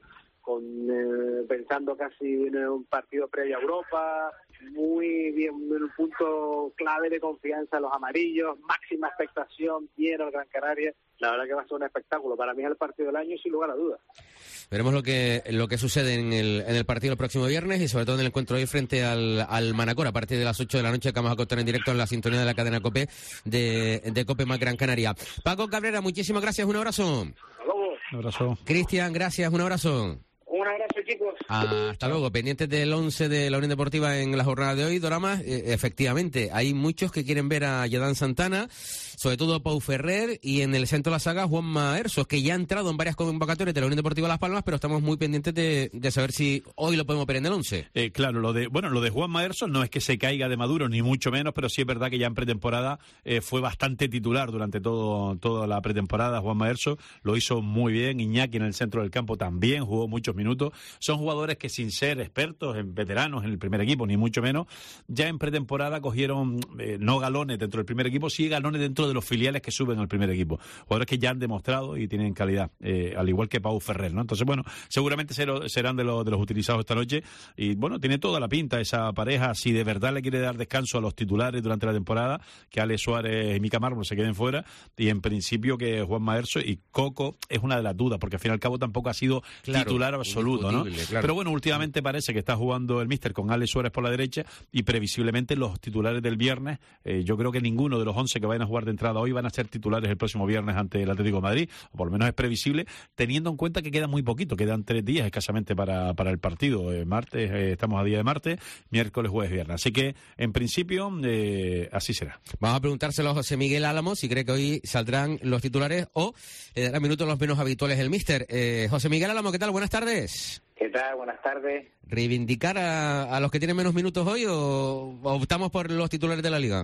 con eh, pensando casi en un partido previo a Europa, muy bien, un punto clave de confianza los amarillos, máxima expectación, lleno el Gran Canaria. La verdad que va a ser un espectáculo. Para mí es el partido del año sin lugar a dudas. Veremos lo que lo que sucede en el en el partido el próximo viernes y sobre todo en el encuentro hoy frente al, al Manacor a partir de las ocho de la noche, que vamos a contar en directo en la sintonía de la cadena COPE de, de COPE más Gran Canaria. Paco Cabrera, muchísimas gracias, un abrazo. Hasta luego. Un abrazo. Cristian, gracias, un abrazo. Un abrazo, chicos. Hasta luego. Pendientes del once de la Unión Deportiva en la jornada de hoy, Dorama. Eh, efectivamente, hay muchos que quieren ver a Yadán Santana, sobre todo Pau Ferrer, y en el centro de la saga Juanma Ersos, que ya ha entrado en varias convocatorias de la Unión Deportiva Las Palmas, pero estamos muy pendientes de, de saber si hoy lo podemos ver en el once. Eh, claro, lo de bueno, lo de Juanma Ersos no es que se caiga de maduro, ni mucho menos, pero sí es verdad que ya en pretemporada eh, fue bastante titular durante todo toda la pretemporada. Juanma Ersos lo hizo muy bien, Iñaki en el centro del campo también jugó muchos minutos. Son jugadores que sin ser expertos, en veteranos en el primer equipo, ni mucho menos, ya en pretemporada cogieron eh, no galones dentro del primer equipo, sí galones dentro de los filiales que suben al primer equipo. Jugadores que ya han demostrado y tienen calidad, eh, al igual que Pau Ferrer, ¿no? Entonces, bueno, seguramente serán de, lo, de los utilizados esta noche y, bueno, tiene toda la pinta esa pareja, si de verdad le quiere dar descanso a los titulares durante la temporada, que Ale Suárez y Mica Mármol se queden fuera y en principio que Juanma Ersos y Coco es una de las dudas, porque al fin y al cabo tampoco ha sido claro, titular absoluto, ¿no? Claro. Pero bueno, últimamente parece que está jugando el míster con Ale Suárez por la derecha y previsiblemente los titulares del viernes, eh, yo creo que ninguno de los once que vayan a jugar de entrada hoy van a ser titulares el próximo viernes ante el Atlético de Madrid, o por lo menos es previsible, teniendo en cuenta que queda muy poquito, quedan tres días escasamente para, para el partido. Eh, martes, eh, estamos a día de martes, miércoles, jueves, viernes. Así que, en principio, eh, así será. Vamos a preguntárselo a José Miguel Álamo si cree que hoy saldrán los titulares o le dará minutos los menos habituales el míster. Eh, José Miguel Álamo, ¿qué tal? Buenas tardes. ¿Qué tal? Buenas tardes. ¿Reivindicar a, a los que tienen menos minutos hoy o, o optamos por los titulares de la Liga?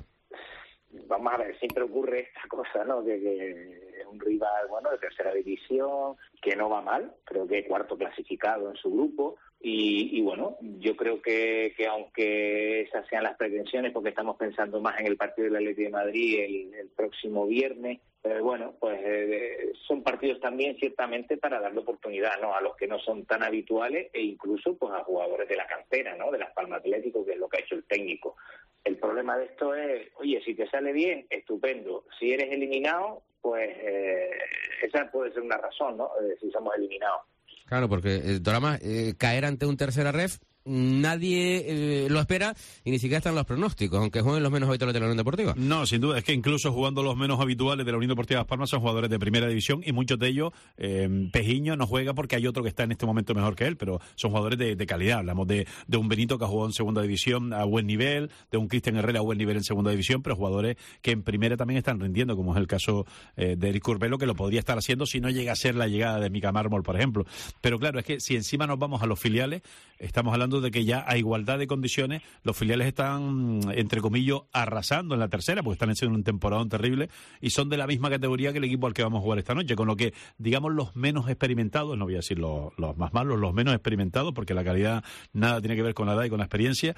Vamos a ver, siempre ocurre esta cosa, ¿no? Que, que es un rival, bueno, de tercera división, que no va mal, creo que cuarto clasificado en su grupo. Y, y bueno, yo creo que, que aunque esas sean las pretensiones, porque estamos pensando más en el partido del Atlético de Madrid el, el próximo viernes, pero bueno, pues eh, son partidos también ciertamente para darle oportunidad, ¿no?, a los que no son tan habituales e incluso pues a jugadores de la cantera, ¿no?, de Las Palmas Atlético, que es lo que ha hecho el técnico. El problema de esto es, oye, si te sale bien, estupendo. Si eres eliminado, pues eh, esa puede ser una razón, ¿no?, eh, si somos eliminados. Claro, porque el Dorama, eh, caer ante un tercera ref, nadie eh, lo espera y ni siquiera están los pronósticos, aunque jueguen los menos habituales de la Unión Deportiva. No, sin duda, es que incluso jugando los menos habituales de la Unión Deportiva Las Palmas son jugadores de primera división y muchos de ellos, eh, Pejiño no juega porque hay otro que está en este momento mejor que él, pero son jugadores de, de calidad. Hablamos de, de un Benito que ha jugado en segunda división a buen nivel, de un Cristian Herrera a buen nivel en segunda división, pero jugadores que en primera también están rindiendo, como es el caso eh, de Eric Curbelo, que lo podría estar haciendo si no llega a ser la llegada de Mica Mármol, por ejemplo. Pero claro, es que si encima nos vamos a los filiales, estamos hablando de que ya hay igualdad de condiciones, los filiales están, entre comillas, arrasando en la tercera, porque están haciendo un temporadón terrible y son de la misma categoría que el equipo al que vamos a jugar esta noche, con lo que, digamos, los menos experimentados, no voy a decir los, los más malos, los menos experimentados, porque la calidad nada tiene que ver con la edad y con la experiencia,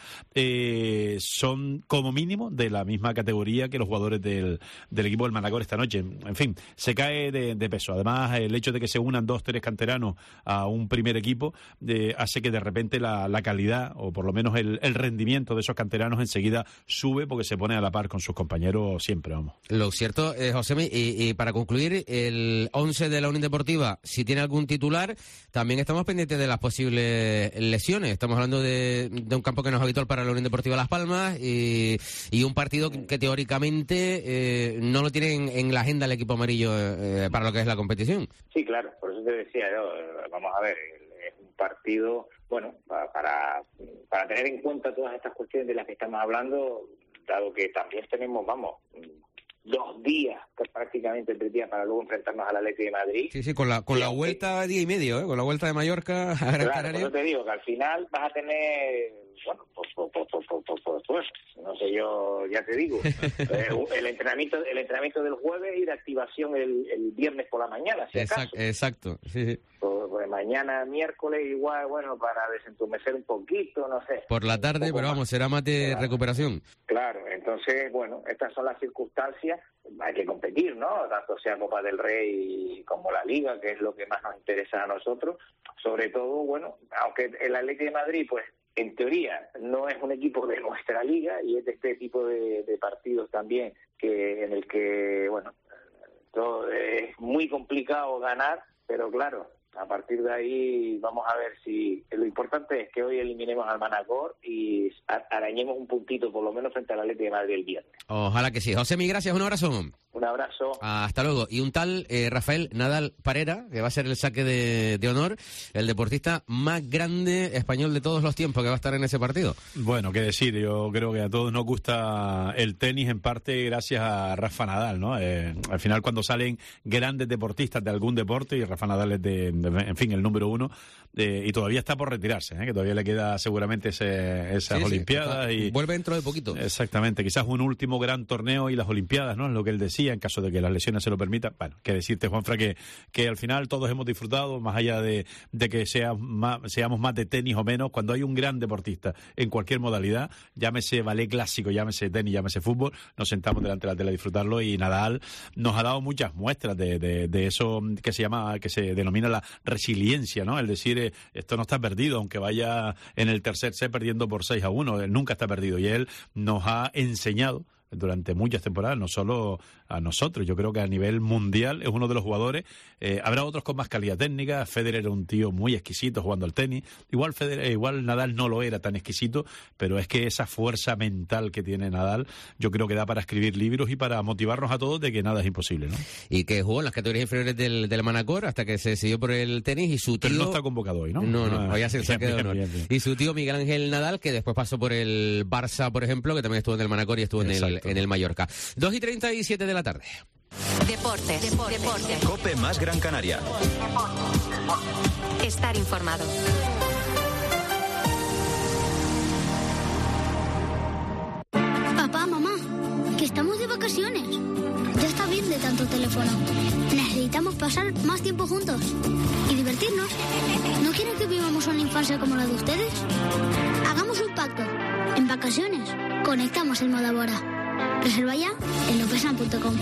eh, son como mínimo de la misma categoría que los jugadores del, del equipo del Manacor esta noche. En fin, se cae de, de peso. Además, el hecho de que se unan dos, tres canteranos a un primer equipo eh, hace que de repente la, la calidad, o por lo menos el, el rendimiento de esos canteranos enseguida sube, porque se pone a la par con sus compañeros siempre, vamos. Lo cierto, eh, Josemi, y, y para concluir, el once de la Unión Deportiva, si tiene algún titular, también estamos pendientes de las posibles lesiones. Estamos hablando de, de un campo que no es habitual para la Unión Deportiva Las Palmas y, y un partido que, que teóricamente eh, no lo tiene en, en la agenda el equipo amarillo eh, para lo que es la competición. Sí, claro, por eso te decía yo, vamos a ver, es un partido, bueno, para, para, para tener en cuenta todas estas cuestiones de las que estamos hablando, dado que también tenemos, vamos, dos días prácticamente, tres días para luego enfrentarnos al Atlético de Madrid. Sí, sí, con la con sí, la vuelta día y medio, ¿eh? Con la vuelta de Mallorca a Gran claro, Canaria. Por eso te digo que al final vas a tener bueno, pues, pues, pues, pues, pues, pues, pues, no sé, yo ya te digo, eh, el entrenamiento el entrenamiento del jueves y de activación el, el viernes por la mañana, si acaso. Exacto, exacto. Sí, sí. Pues, pues mañana, miércoles, igual, bueno, para desentumecer un poquito, no sé. Por la tarde, pero vamos, será más de claro. recuperación. Claro, entonces, bueno, estas son las circunstancias, hay que competir, ¿no? Tanto sea Copa del Rey como la Liga, que es lo que más nos interesa a nosotros. Sobre todo, bueno, aunque el Atlético de Madrid, pues, en teoría, no es un equipo de nuestra liga y es de este tipo de, de partidos también que en el que, bueno, todo es muy complicado ganar, pero claro, a partir de ahí vamos a ver si... Lo importante es que hoy eliminemos al Manacor y arañemos un puntito, por lo menos frente al Atlético de Madrid el viernes. Ojalá que sí. José, mil gracias, un abrazo. Un abrazo. Hasta luego. Y un tal eh, Rafael Nadal Parera, que va a ser el saque de, de honor, el deportista más grande español de todos los tiempos que va a estar en ese partido. Bueno, qué decir, yo creo que a todos nos gusta el tenis en parte gracias a Rafa Nadal, ¿no? Eh, al final cuando salen grandes deportistas de algún deporte, y Rafa Nadal es de, de en fin, el número uno, eh, y todavía está por retirarse, ¿eh? Que todavía le queda seguramente ese, esas sí, Olimpiadas. Sí, y vuelve dentro de poquito. Exactamente, quizás un último gran torneo y las Olimpiadas, ¿no? Es lo que él decía, en caso de que las lesiones se lo permitan. Bueno, que decirte, Juanfra, que, que al final todos hemos disfrutado, más allá de, de que sea más, seamos más de tenis o menos, cuando hay un gran deportista en cualquier modalidad, llámese ballet clásico, llámese tenis, llámese fútbol, nos sentamos delante de la tele a disfrutarlo, y Nadal nos ha dado muchas muestras de, de, de eso que se llama, que se denomina la resiliencia, ¿no? El decir, eh, esto no está perdido, aunque vaya en el tercer set perdiendo por seis a uno, él nunca está perdido, y él nos ha enseñado durante muchas temporadas, no solo a nosotros, yo creo que a nivel mundial es uno de los jugadores, eh, habrá otros con más calidad técnica. Federer era un tío muy exquisito jugando al tenis, igual Federer, igual Nadal no lo era tan exquisito, pero es que esa fuerza mental que tiene Nadal, yo creo que da para escribir libros y para motivarnos a todos de que nada es imposible, ¿no? Y que jugó en las categorías inferiores del, del Manacor hasta que se decidió por el tenis, y su tío... Pero no está convocado hoy, ¿no? No, no, ah, hoy hace el saque de honor. Bien, bien. Y su tío Miguel Ángel Nadal, que después pasó por el Barça, por ejemplo, que también estuvo en el Manacor y estuvo en el, en el Mallorca. dos y treinta y siete de la tarde. Deportes. Deportes. Deportes. Cope más Gran Canaria. Estar informado. Papá, mamá, que estamos de vacaciones. Ya está bien de tanto teléfono. Necesitamos pasar más tiempo juntos y divertirnos. ¿No quieren que vivamos una infancia como la de ustedes? Hagamos un pacto. En vacaciones, conectamos el modo Bora. Reserva ya en lopesan punto com.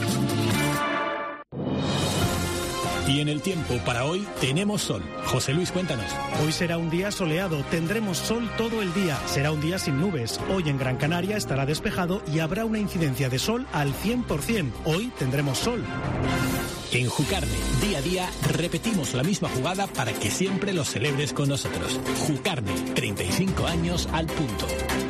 Y en el tiempo para hoy tenemos sol. José Luis, cuéntanos. Hoy será un día soleado, tendremos sol todo el día. Será un día sin nubes. Hoy en Gran Canaria estará despejado y habrá una incidencia de sol al cien por ciento. Hoy tendremos sol. En Jucarne, día a día, repetimos la misma jugada para que siempre lo celebres con nosotros. Jucarne, treinta y cinco años al punto.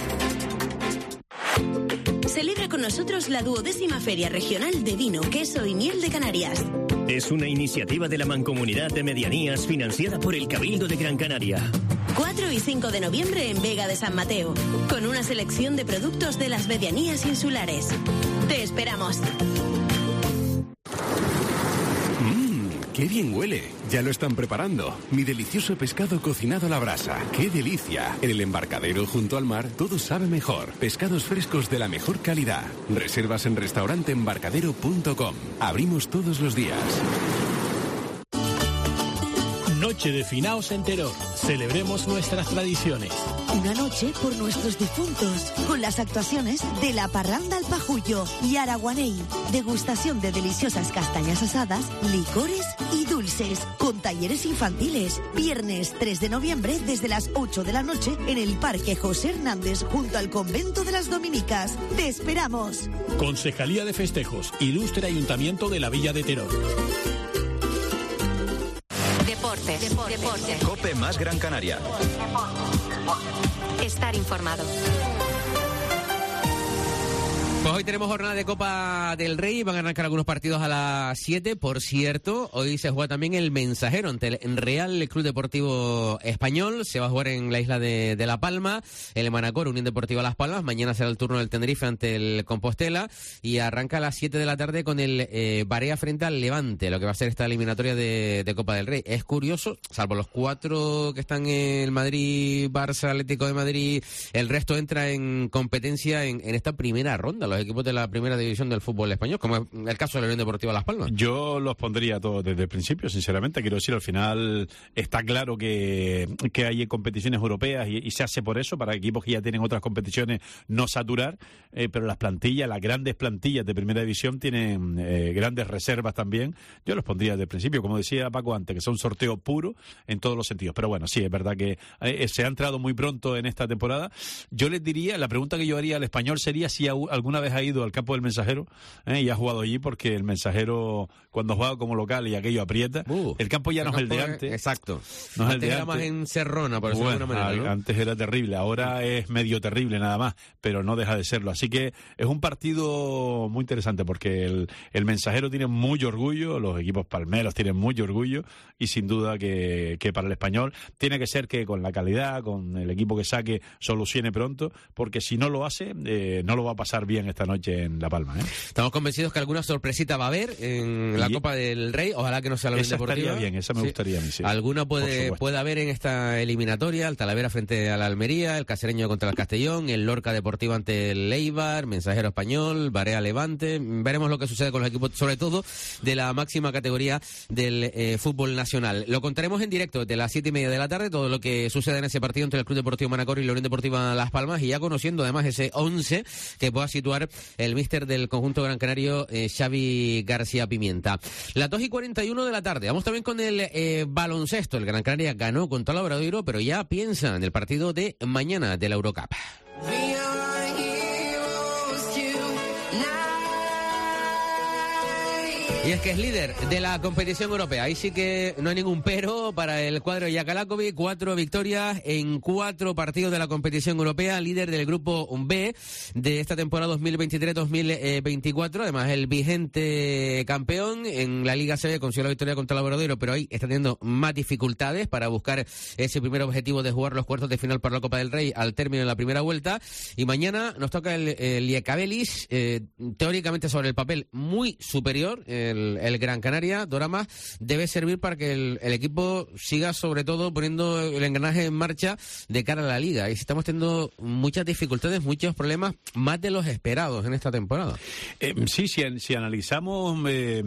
Celebra con nosotros la duodécima Feria Regional de Vino, Queso y Miel de Canarias. Es una iniciativa de la Mancomunidad de Medianías financiada por el Cabildo de Gran Canaria. cuatro y cinco de noviembre en Vega de San Mateo, con una selección de productos de las medianías insulares. Te esperamos. ¡Qué bien huele! Ya lo están preparando. Mi delicioso pescado cocinado a la brasa. ¡Qué delicia! En el embarcadero junto al mar todo sabe mejor. Pescados frescos de la mejor calidad. Reservas en restaurante embarcadero punto com. Abrimos todos los días. Noche de Finaos en Teror. Celebremos nuestras tradiciones. Una noche por nuestros difuntos, con las actuaciones de La Parranda al Pajullo y Araguaney. Degustación de deliciosas castañas asadas, licores y dulces, con talleres infantiles. Viernes tres de noviembre desde las ocho de la noche en el Parque José Hernández, junto al Convento de las Dominicas. ¡Te esperamos! Concejalía de Festejos, Ilustre Ayuntamiento de la Villa de Teror. Deportes. Deportes. Deportes. Cope más Gran Canaria. Estar informado. Pues hoy tenemos jornada de Copa del Rey, van a arrancar algunos partidos a las siete, por cierto, hoy se juega también el Mensajero ante el Real Club Deportivo Español, se va a jugar en la isla de, de La Palma, el Manacor, Unión Deportiva Las Palmas, mañana será el turno del Tenerife ante el Compostela y arranca a las siete de la tarde con el eh, Barea frente al Levante, lo que va a ser esta eliminatoria de, de Copa del Rey. Es curioso, salvo los cuatro que están en el Madrid, Barça, Atlético de Madrid, el resto entra en competencia en, en esta primera ronda, los equipos de la primera división del fútbol español, como es el caso de la Unión Deportiva Las Palmas. Yo los pondría todos desde el principio, sinceramente. Quiero decir, al final está claro que, que hay competiciones europeas y, y se hace por eso, para equipos que ya tienen otras competiciones no saturar, eh, pero las plantillas, las grandes plantillas de primera división tienen eh, grandes reservas también. Yo los pondría desde el principio, como decía Paco antes, que son un sorteo puro en todos los sentidos. Pero bueno, sí, es verdad que eh, se ha entrado muy pronto en esta temporada. Yo les diría, la pregunta que yo haría al Español sería si alguna vez ha ido al campo del Mensajero eh, y ha jugado allí, porque el Mensajero cuando juega como local y aquello aprieta, uh, el campo ya el no es el de antes. Exacto. No es antes el de era antes. Más encerrona, por decirlo bueno, de alguna manera, ¿no? Antes era terrible, ahora es medio terrible nada más, pero no deja de serlo. Así que es un partido muy interesante, porque el, el Mensajero tiene mucho orgullo, los equipos palmeros tienen mucho orgullo, y sin duda que, que para el Español tiene que ser que con la calidad, con el equipo que saque, solucione pronto, porque si no lo hace, eh, no lo va a pasar bien esta noche en La Palma, ¿eh? Estamos convencidos que alguna sorpresita va a haber en la y Copa del Rey, ojalá que no sea la Unión Deportiva. Esa bien, esa me sí. gustaría a mí, sí. Alguna puede, puede haber en esta eliminatoria, el Talavera frente a la Almería, el Cacereño contra el Castellón, el Lorca Deportivo ante el Eibar, Mensajero Español, Barea Levante. Veremos lo que sucede con los equipos, sobre todo de la máxima categoría del eh, fútbol nacional. Lo contaremos en directo desde las siete y media de la tarde, todo lo que sucede en ese partido entre el Club Deportivo Manacor y la Unión Deportiva Las Palmas, y ya conociendo además ese once que pueda situar el míster del conjunto gran canario, eh, Xavi García Pimienta. Las dos y cuarenta y uno de la tarde. Vamos también con el eh, baloncesto. El Gran Canaria ganó contra el Obradoiro, pero ya piensa en el partido de mañana de la Eurocup. Y es que es líder de la competición europea. Ahí sí que no hay ningún pero para el cuadro de Jakalakovic. Cuatro victorias en cuatro partidos de la competición europea. Líder del grupo B de esta temporada dos mil veintitrés dos mil veinticuatro. Además, el vigente campeón en la Liga C B consiguió la victoria contra el Obradoiro, pero hoy está teniendo más dificultades para buscar ese primer objetivo de jugar los cuartos de final para la Copa del Rey al término de la primera vuelta. Y mañana nos toca el, el Liekabelis, eh, teóricamente sobre el papel muy superior. El, el Gran Canaria, Dorama, debe servir para que el, el equipo siga sobre todo poniendo el engranaje en marcha de cara a la Liga. Y estamos teniendo muchas dificultades, muchos problemas, más de los esperados en esta temporada. Eh, sí, si, si analizamos eh,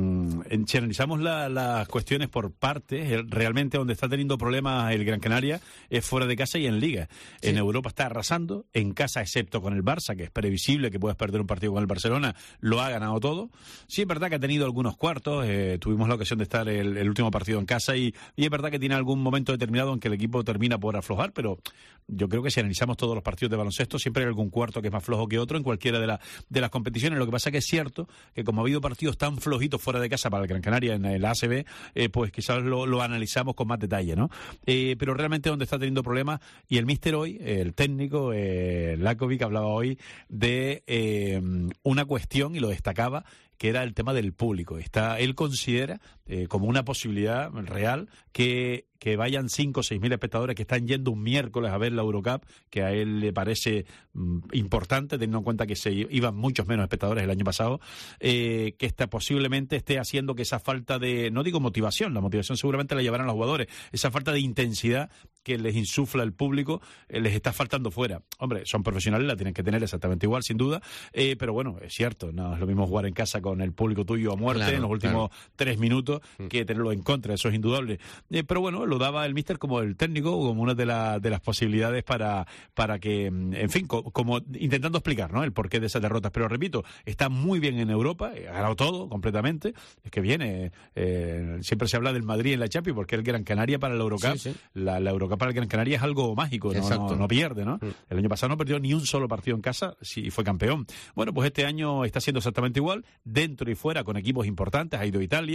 si analizamos la, las cuestiones por partes, realmente donde está teniendo problemas el Gran Canaria es fuera de casa y en Liga. Sí. En Europa está arrasando, en casa excepto con el Barça, que es previsible que puedas perder un partido con el Barcelona, lo ha ganado todo. Sí, es verdad que ha tenido algunos cuartos, eh, tuvimos la ocasión de estar el, el último partido en casa y, y es verdad que tiene algún momento determinado en que el equipo termina por aflojar, pero yo creo que si analizamos todos los partidos de baloncesto siempre hay algún cuarto que es más flojo que otro en cualquiera de, la, de las competiciones. Lo que pasa que es cierto que como ha habido partidos tan flojitos fuera de casa para el Gran Canaria en el A C B, eh, pues quizás lo, lo analizamos con más detalle, ¿no? Eh, pero realmente donde está teniendo problemas, y el míster hoy, el técnico, eh, Lakovic, hablaba hoy de eh, una cuestión y lo destacaba, que era el tema del público. Está, él considera eh, como una posibilidad real que, que vayan cinco o seis mil espectadores que están yendo un miércoles a ver la Eurocup, que a él le parece mm, importante, teniendo en cuenta que se iban muchos menos espectadores el año pasado, eh, que está, posiblemente esté haciendo que esa falta de, no digo motivación, la motivación seguramente la llevarán los jugadores, esa falta de intensidad que les insufla el público, eh, les está faltando fuera. Hombre, son profesionales, la tienen que tener exactamente igual, sin duda, eh, pero bueno, es cierto, no es lo mismo jugar en casa con el público tuyo a muerte, claro, en los últimos claro. tres minutos, que tenerlo en contra, eso es indudable. Eh, pero bueno, lo daba el míster como el técnico, como una de, la, de las posibilidades para, para que, en fin, co como intentando explicar, ¿no?, el porqué de esas derrotas. Pero repito, está muy bien en Europa, ha ganado todo completamente, es que viene, eh, siempre se habla del Madrid en la Champions, porque el Gran Canaria para la Eurocup, sí, sí. La, la Eurocup para el Gran Canaria es algo mágico, no, no, no pierde, ¿no? Mm. El año pasado no perdió ni un solo partido en casa, sí, fue campeón. Bueno, pues este año está siendo exactamente igual, dentro y fuera, con equipos importantes. Ha ido Italia,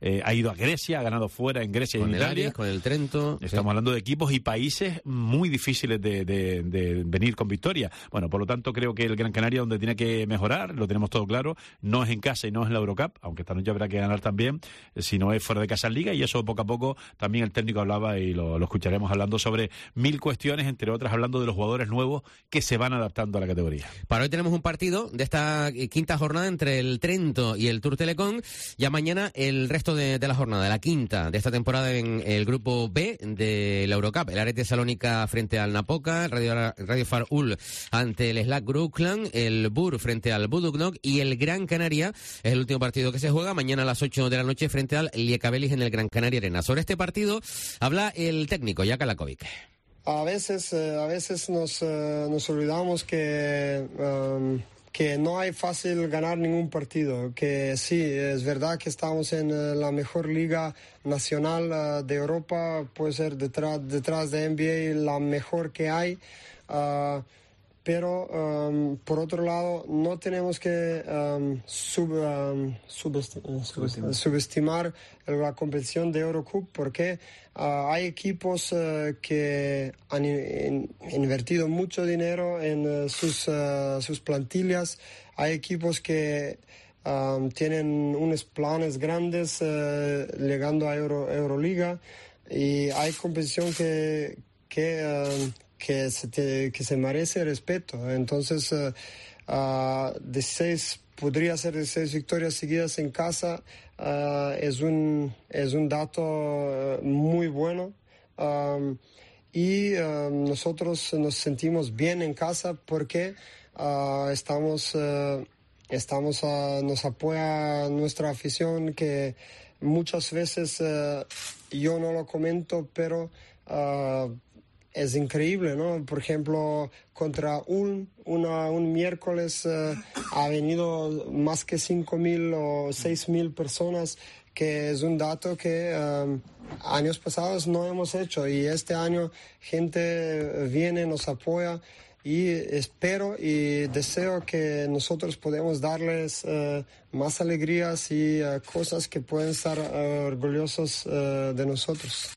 eh, ha ido a Grecia, ha ganado fuera en Grecia con y en el Italia. Aris, con el Trento. Estamos sí. hablando de equipos y países muy difíciles de, de, de venir con victoria. Bueno, por lo tanto, creo que el Gran Canaria, donde tiene que mejorar, lo tenemos todo claro, no es en casa y no es en la Eurocup, aunque esta noche habrá que ganar también, si no es fuera de casa en Liga, y eso poco a poco también el técnico hablaba y lo, lo escucharemos hablando sobre mil cuestiones, entre otras hablando de los jugadores nuevos que se van adaptando a la categoría. Para hoy tenemos un partido de esta quinta jornada entre el Trento y el Tour Telecom. Ya mañana el resto de, de la jornada, la quinta de esta temporada en el grupo B de la Eurocup. El Ares de Salónica frente al Napoca, Radio, Radio Far Ul ante el Slack Groupland, el Bur frente al Budugnok y el Gran Canaria es el último partido que se juega mañana a las ocho de la noche frente al Liekabelis en el Gran Canaria Arena. Sobre este partido habla el técnico Jaka Lakovic. A veces, eh, a veces nos, eh, nos olvidamos que, um, que no hay fácil ganar ningún partido, que sí, es verdad que estamos en uh, la mejor liga nacional uh, de Europa, puede ser detrás, detrás de N B A la mejor que hay, uh, pero um, por otro lado no tenemos que um, sub, um, subestimar, subestimar. subestimar la competición de Eurocup porque uh, hay equipos uh, que han in, invertido mucho dinero en uh, sus, uh, sus plantillas, hay equipos que um, tienen unos planes grandes uh, llegando a Euro, Euroliga y hay competición que, que uh, que se, te, que se merece respeto. Entonces, uh, uh, de seis, podría ser de seis victorias seguidas en casa, uh, es, un, es un dato uh, muy bueno. Um, y uh, nosotros nos sentimos bien en casa porque uh, estamos, uh, estamos uh, nos apoya nuestra afición, que muchas veces uh, yo no lo comento, pero uh, es increíble, ¿no? Por ejemplo, contra un, una, un miércoles uh, ha venido más que cinco mil o seis mil personas, que es un dato que um, años pasados no hemos hecho. Y este año gente viene, nos apoya y espero y deseo que nosotros podamos darles uh, más alegrías y uh, cosas que pueden estar uh, orgullosos uh, de nosotros.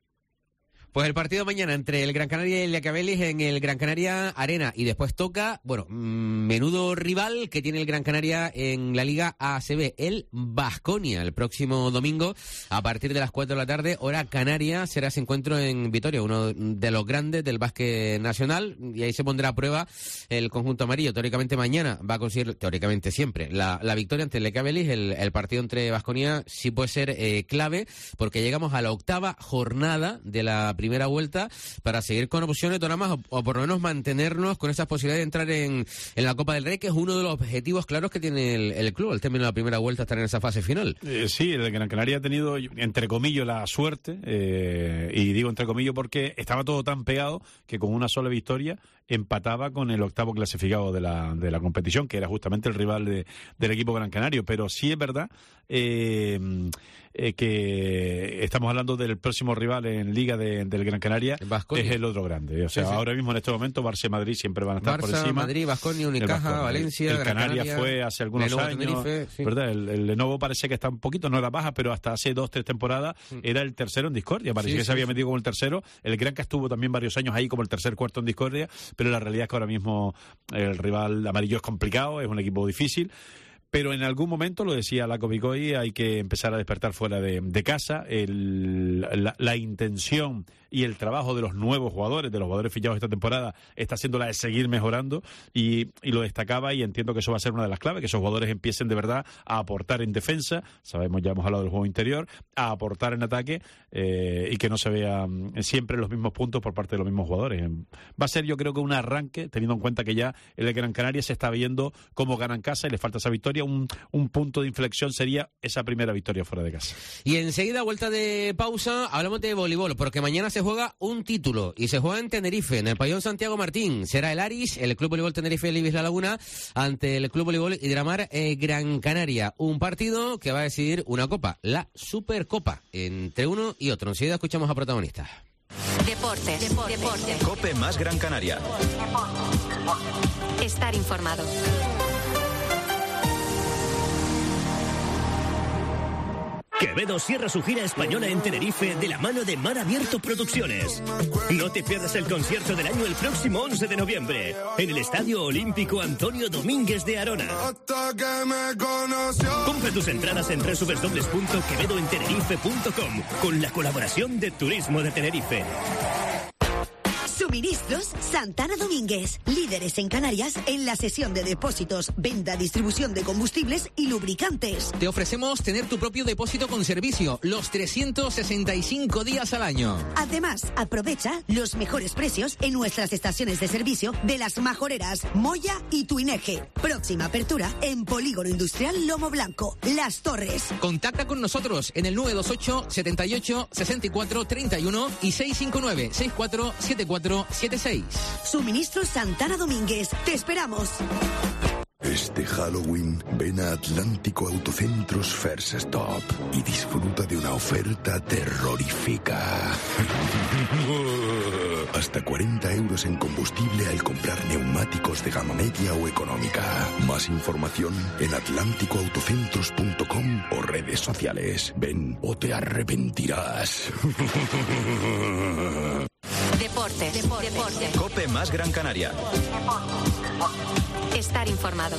Pues el partido mañana entre el Gran Canaria y el Liekabelis en el Gran Canaria Arena, y después toca, bueno, menudo rival que tiene el Gran Canaria en la Liga A C B, el Baskonia, el próximo domingo a partir de las cuatro de la tarde, hora canaria, será ese encuentro en Vitoria, uno de los grandes del básquet nacional, y ahí se pondrá a prueba el conjunto amarillo. Teóricamente mañana va a conseguir, teóricamente siempre, la, la victoria ante el Liekabelis. El, el partido entre Baskonia sí puede ser eh, clave, porque llegamos a la octava jornada de la primera vuelta para seguir con opciones de más, o, o por lo menos mantenernos con esas posibilidades de entrar en, en la Copa del Rey, que es uno de los objetivos claros que tiene el, el club al término de la primera vuelta, estar en esa fase final. Eh, sí, el Gran Canaria ha tenido, entre comillas, la suerte, eh, y digo entre comillas porque estaba todo tan pegado que con una sola victoria empataba con el octavo clasificado de la, de la competición, que era justamente el rival de, del equipo Gran Canario. Pero sí es verdad eh, eh, que estamos hablando del próximo rival en Liga de, del Gran Canaria, es el otro grande. O sea, sí, sí. Ahora mismo en este momento Barça y Madrid siempre van a estar Barça, por encima. Madrid, Baskonia, Unicaja, Valencia, el Gran Canarias Canaria, fue hace algunos Lenovo, años, Tenerife, sí. ¿verdad? El, el Lenovo parece que está un poquito, no era baja, pero hasta hace dos, tres temporadas sí. era el tercero en discordia. Parecía sí, que sí, se había sí. metido como el tercero. El Granca estuvo también varios años ahí como el tercer, cuarto en discordia, pero la realidad es que ahora mismo el rival amarillo es complicado, es un equipo difícil. Pero en algún momento, lo decía Lakovic hoy, hay que empezar a despertar fuera de, de casa. El, la, la intención y el trabajo de los nuevos jugadores, de los jugadores fichados esta temporada, está siendo la de seguir mejorando, y, y lo destacaba, y entiendo que eso va a ser una de las claves, que esos jugadores empiecen de verdad a aportar en defensa, sabemos, ya hemos hablado del juego interior, a aportar en ataque, eh, y que no se vean siempre los mismos puntos por parte de los mismos jugadores. Va a ser, yo creo que un arranque, teniendo en cuenta que ya el Gran Canaria se está viendo cómo gana en casa y le falta esa victoria. Un, un punto de inflexión sería esa primera victoria fuera de casa. Y enseguida, vuelta de pausa, hablamos de voleibol, porque mañana se juega un título y se juega en Tenerife, en el pabellón Santiago Martín. Será el Aris, el Club Voleibol Tenerife Libis La Laguna, ante el Club Voleibol Hidramar eh, Gran Canaria. Un partido que va a decidir una copa, la Supercopa, entre uno y otro. Enseguida escuchamos a protagonistas. Deportes, Deportes. Deportes. Cope más Gran Canaria. Estar informado. Quevedo cierra su gira española en Tenerife de la mano de Mar Abierto Producciones. No te pierdas el concierto del año el próximo once de noviembre en el Estadio Olímpico Antonio Domínguez de Arona. Compra tus entradas en doble u doble u doble u punto quevedo en tenerife punto com con la colaboración de Turismo de Tenerife. Suministros Santana Domínguez, líderes en Canarias en la sesión de depósitos, venta, distribución de combustibles y lubricantes. Te ofrecemos tener tu propio depósito con servicio los trescientos sesenta y cinco días al año. Además, aprovecha los mejores precios en nuestras estaciones de servicio de Las Majoreras, Moya y Tuineje. Próxima apertura en Polígono Industrial Lomo Blanco, Las Torres. Contacta con nosotros en el nueve dos ocho, setenta y ocho, sesenta y cuatro, treinta y uno y seis cinco nueve, sesenta y cuatro, setenta y cuatro setenta y seis. Suministros Santana Domínguez. Te esperamos. Este Halloween ven a Atlántico Autocentros First Stop y disfruta de una oferta terrorífica. Hasta cuarenta euros en combustible al comprar neumáticos de gama media o económica. Más información en atlántico autocentros punto com o redes sociales. Ven o te arrepentirás. Deportes. Deportes. Deportes. COPE más Gran Canaria. Estar informado.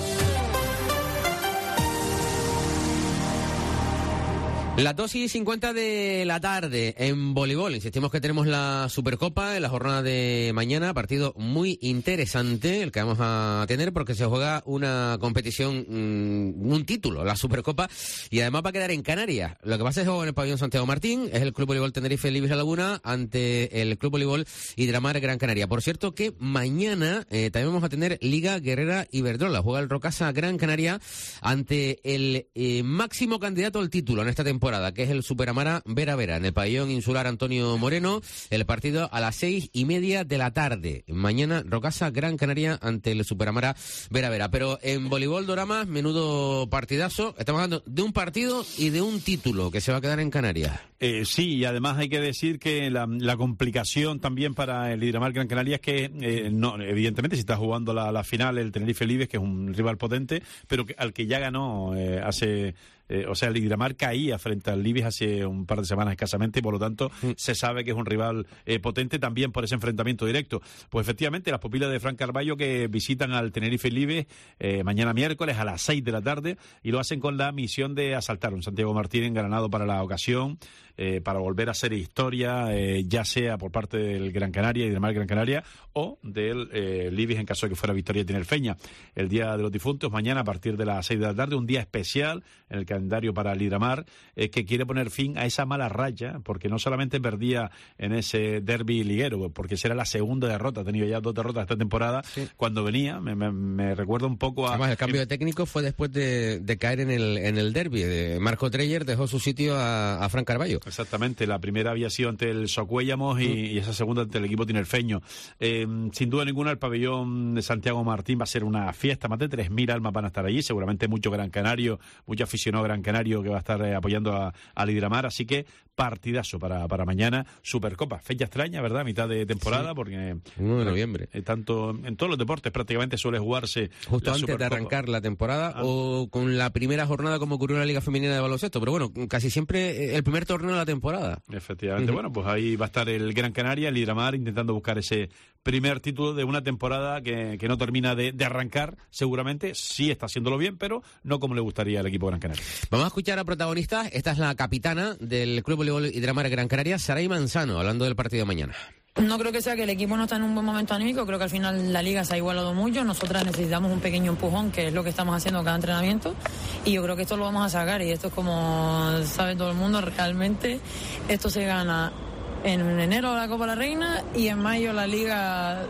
Las dos y cincuenta de la tarde en voleibol. Insistimos que tenemos la Supercopa en la jornada de mañana. Partido muy interesante el que vamos a tener porque se juega una competición, mmm, un título, la Supercopa, y además va a quedar en Canarias. Lo que pasa es que juega en el pabellón Santiago Martín, es el Club Voleibol Tenerife Libres La Laguna ante el Club Voleibol Hidramar Gran Canaria. Por cierto que mañana eh, también vamos a tener Liga Guerrera Iberdrola. Juega el Rocasa Gran Canaria ante el eh, máximo candidato al título en esta temporada, que es el Superamara Vera Vera, en el pabellón insular Antonio Moreno. El partido a las seis y media de la tarde. Mañana Rocasa Gran Canaria ante el Superamara Vera Vera. Pero en voleibol Dorama, menudo partidazo. Estamos hablando de un partido y de un título que se va a quedar en Canarias. Eh, sí, y además hay que decir que la, la complicación también para el Hidramar Gran Canaria es que, eh, no, evidentemente, si está jugando la, la final el Tenerife Libres, que es un rival potente, pero que, al que ya ganó eh, hace... Eh, o sea, el Hidramar caía frente al Libis hace un par de semanas escasamente y por lo tanto mm. se sabe que es un rival eh, potente también por ese enfrentamiento directo. Pues efectivamente, las pupilas de Fran Carballo que visitan al Tenerife Libis eh, mañana miércoles a las seis de la tarde y lo hacen con la misión de asaltar un Santiago Martín engranado para la ocasión, eh, para volver a hacer historia, eh, ya sea por parte del Gran Canaria, Hidramar Gran Canaria, o del eh, Libis en caso de que fuera victoria tinerfeña. El Día de los Difuntos, mañana a partir de las seis de la tarde, un día especial en el calendario para el Hidramar, eh, que quiere poner fin a esa mala raya, porque no solamente perdía en ese derbi liguero, porque esa era la segunda derrota, ha tenido ya dos derrotas esta temporada, sí. Cuando venía, me, me, me recuerda un poco a... Además, el cambio de técnico fue después de, de caer en el, en el derbi. De Marco Treyer dejó su sitio a, a Fran Carballo. Exactamente, la primera había sido ante el Socuéllamos y, mm. y esa segunda ante el equipo tinerfeño. Eh, sin duda ninguna, el pabellón de Santiago Martín va a ser una fiesta, más de tres mil almas van a estar allí, seguramente mucho Gran Canario, mucho aficionado Gran Canario que va a estar eh, apoyando a, al Hidramar, así que partidazo para, para mañana, Supercopa. Fecha extraña, ¿verdad? Mitad de temporada, sí. Porque... uno de noviembre. Eh, tanto en todos los deportes prácticamente suele jugarse... Justo antes Supercopa. De arrancar la temporada, ah. o con la primera jornada como ocurrió en la Liga Femenina de Baloncesto, pero bueno, casi siempre el primer torneo de la temporada. Efectivamente, uh-huh. Bueno, pues ahí va a estar el Gran Canaria, el Hidramar, intentando buscar ese primer título de una temporada que, que no termina de, de arrancar, seguramente, sí está haciéndolo bien, pero no como le gustaría al equipo Gran Canaria. Vamos a escuchar a protagonistas. Esta es la capitana del Club Voleibol Hidramar Gran Canaria, Saray Manzano, hablando del partido de mañana. No creo que sea que el equipo no está en un buen momento anímico, creo que al final la liga se ha igualado mucho, nosotras necesitamos un pequeño empujón, que es lo que estamos haciendo cada entrenamiento, y yo creo que esto lo vamos a sacar, y esto es como sabe todo el mundo, realmente esto se gana en enero la Copa de la Reina y en mayo la liga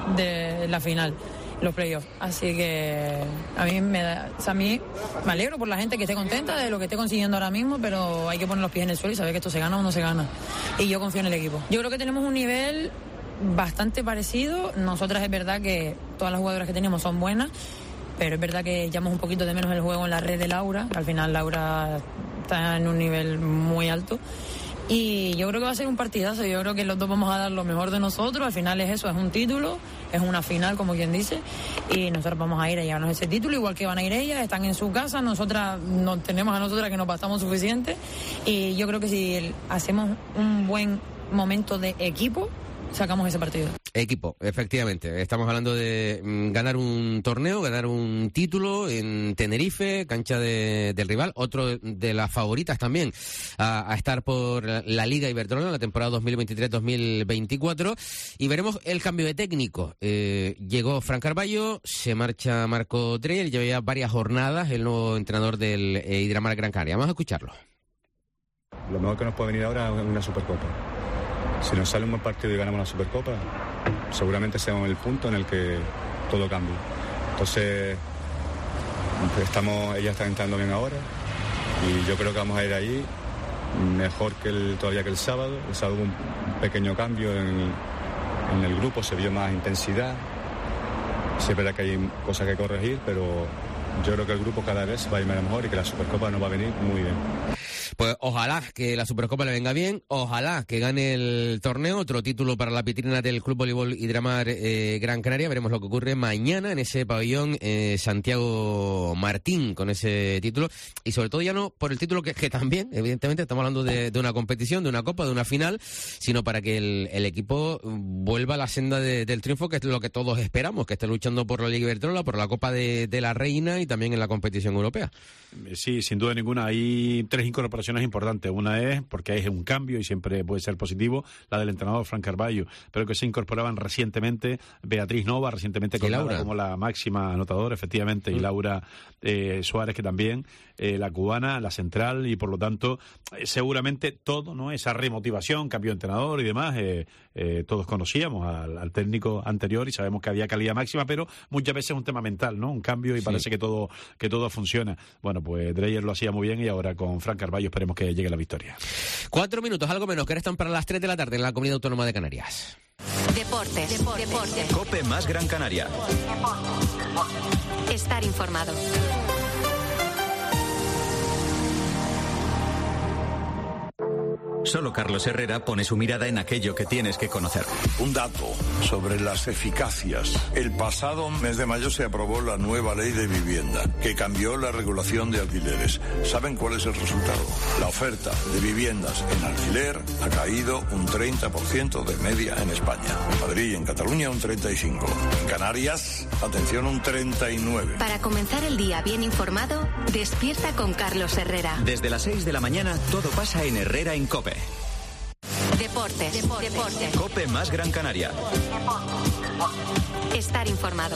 de la final, los playoffs. Así que a mí me da, o sea, a mí me alegro por la gente que esté contenta de lo que esté consiguiendo ahora mismo, pero hay que poner los pies en el suelo y saber que esto se gana o no se gana. Y yo confío en el equipo. Yo creo que tenemos un nivel bastante parecido. Nosotras es verdad que todas las jugadoras que tenemos son buenas, pero es verdad que echamos un poquito de menos el juego en la red de Laura. Al final Laura está en un nivel muy alto. y yo creo que va a ser un partidazo. Yo creo que los dos vamos a dar lo mejor de nosotros. Al final es eso, es un título, es una final, como quien dice, y nosotros vamos a ir a llevarnos ese título, igual que van a ir ellas, están en su casa, nosotras no tenemos a nosotras que nos bastamos suficiente, y yo creo que si hacemos un buen momento de equipo, sacamos ese partido. Equipo, efectivamente. Estamos hablando de mm, ganar un torneo, ganar un título en Tenerife, cancha de, del rival, otro de las favoritas también a, a estar por la Liga Iberdrola en la temporada dos mil veintitrés dos mil veinticuatro, y veremos el cambio de técnico. Eh, llegó Fran Carballo, se marcha Marco Dreyer, lleva ya varias jornadas el nuevo entrenador del eh, Hidramar Gran Canaria. Vamos a escucharlo. Lo mejor que nos puede venir ahora es una Supercopa. Si nos sale un buen partido y ganamos la Supercopa, seguramente sea el punto en el que todo cambie. Entonces, estamos, ellas están entrando bien ahora y yo creo que vamos a ir allí mejor que el, todavía que el sábado. El sábado hubo un pequeño cambio en, en el grupo, se vio más intensidad. Sí es verdad que hay cosas que corregir, pero yo creo que el grupo cada vez va a ir mejor y que la Supercopa nos va a venir muy bien. Pues ojalá que la Supercopa le venga bien, ojalá que gane el torneo, otro título para la vitrina del Club Voleibol Hidramar eh, Gran Canaria. Veremos lo que ocurre mañana en ese pabellón eh, Santiago Martín con ese título, y sobre todo ya no por el título que, que también, evidentemente estamos hablando de, de una competición, de una copa, de una final, sino para que el, el equipo vuelva a la senda de, del triunfo, que es lo que todos esperamos, que esté luchando por la Liga Iberdrola, por la Copa de, de la Reina y también en la competición europea. Sí, sin duda ninguna. Hay tres incorporaciones importantes. Una es porque es un cambio y siempre puede ser positivo, la del entrenador Fran Carballo, pero que se incorporaban recientemente Beatriz Nova, recientemente colocada como la máxima anotadora, efectivamente, mm. y Laura eh, Suárez, que también, eh, la cubana, la central, y por lo tanto, eh, seguramente todo, ¿no? Esa remotivación, cambio de entrenador y demás, eh, eh, todos conocíamos al, al técnico anterior y sabemos que había calidad máxima, pero muchas veces es un tema mental, ¿no? Un cambio y sí. parece que todo que todo funciona. Bueno, pues Dreyer lo hacía muy bien y ahora con Fran Carballo esperemos que llegue la victoria. Cuatro minutos, algo menos, que restan para las tres de la tarde en la Comunidad Autónoma de Canarias. Deportes, deportes, deportes. Cope más Gran Canaria. Estar informado. Solo Carlos Herrera pone su mirada en aquello que tienes que conocer. Un dato sobre las eficacias. El pasado mes de mayo se aprobó la nueva ley de vivienda, que cambió la regulación de alquileres. ¿Saben cuál es el resultado? La oferta de viviendas en alquiler ha caído un treinta por ciento de media en España. En Madrid y en Cataluña un treinta y cinco por ciento. En Canarias, atención, un treinta y nueve por ciento. Para comenzar el día bien informado, despierta con Carlos Herrera. Desde las seis de la mañana, todo pasa en Herrera en Cope. Deportes, deportes, deportes. Cope más Gran Canaria. Estar informado.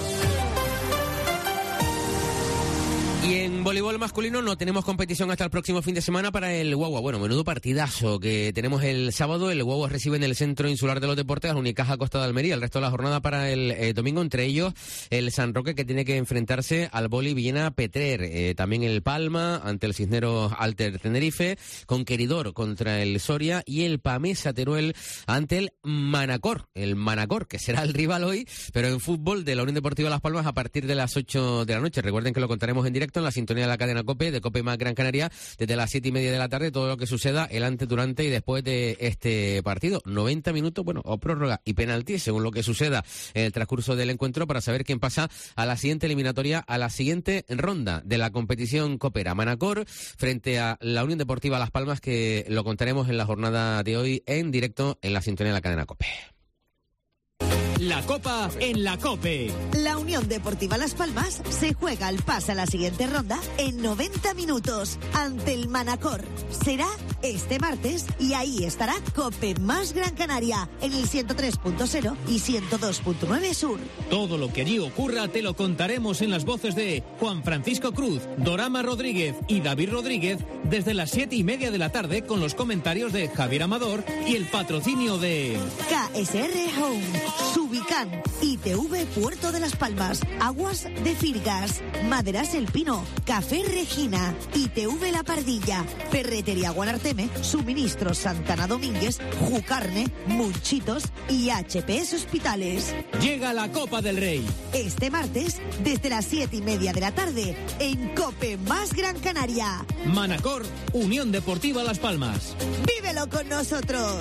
Y en voleibol masculino no tenemos competición hasta el próximo fin de semana para el Guagua. Bueno, menudo partidazo que tenemos el sábado. El Guagua recibe en el Centro Insular de los Deportes al Unicaja Costa de Almería. El resto de la jornada para el eh, domingo, entre ellos el San Roque, que tiene que enfrentarse al Boli Villena Petrer. Eh, también el Palma ante el Cisneros Alter Tenerife, Conqueridor contra el Soria y el Pamesa Teruel ante el Manacor. El Manacor, que será el rival hoy, pero en fútbol, de la Unión Deportiva Las Palmas a partir de las ocho de la noche. Recuerden que lo contaremos en directo en la sintonía de la cadena COPE, de COPE más Gran Canaria, desde las siete y media de la tarde, todo lo que suceda el antes, durante y después de este partido. noventa minutos, bueno, o prórroga y penalti, según lo que suceda en el transcurso del encuentro, para saber quién pasa a la siguiente eliminatoria, a la siguiente ronda de la competición copera. Manacor frente a la Unión Deportiva Las Palmas, que lo contaremos en la jornada de hoy en directo en la sintonía de la cadena COPE. La Copa en la COPE. La Unión Deportiva Las Palmas se juega el pase a la siguiente ronda en noventa minutos ante el Manacor. Será este martes y ahí estará COPE más Gran Canaria en el ciento tres punto cero y ciento dos punto nueve Sur. Todo lo que allí ocurra te lo contaremos en las voces de Juan Francisco Cruz, Dorama Rodríguez y David Rodríguez desde las siete y media de la tarde, con los comentarios de Javier Amador y el patrocinio de K S R Home, Subicán, I T V Puerto de Las Palmas, Aguas de Firgas, Maderas El Pino, Café Regina, I T V La Pardilla, Ferretería Guanarteme M, Suministros Santana Domínguez, Jucarne, Munchitos y H P S Hospitales. Llega la Copa del Rey. Este martes, desde las siete y media de la tarde, en COPE más Gran Canaria. Manacor, Unión Deportiva Las Palmas. ¡Vívelo con nosotros!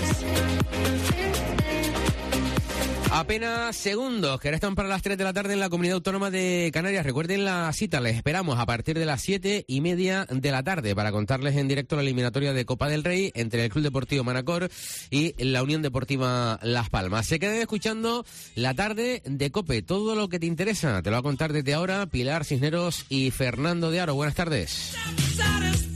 Apenas segundos que restan para las tres de la tarde en la Comunidad Autónoma de Canarias. Recuerden la cita, les esperamos a partir de las siete y media de la tarde para contarles en directo la eliminatoria de Copa del Rey entre el Club Deportivo Manacor y la Unión Deportiva Las Palmas. Se quedan escuchando la tarde de COPE, todo lo que te interesa. Te lo va a contar desde ahora Pilar Cisneros y Fernando de Aro. Buenas tardes.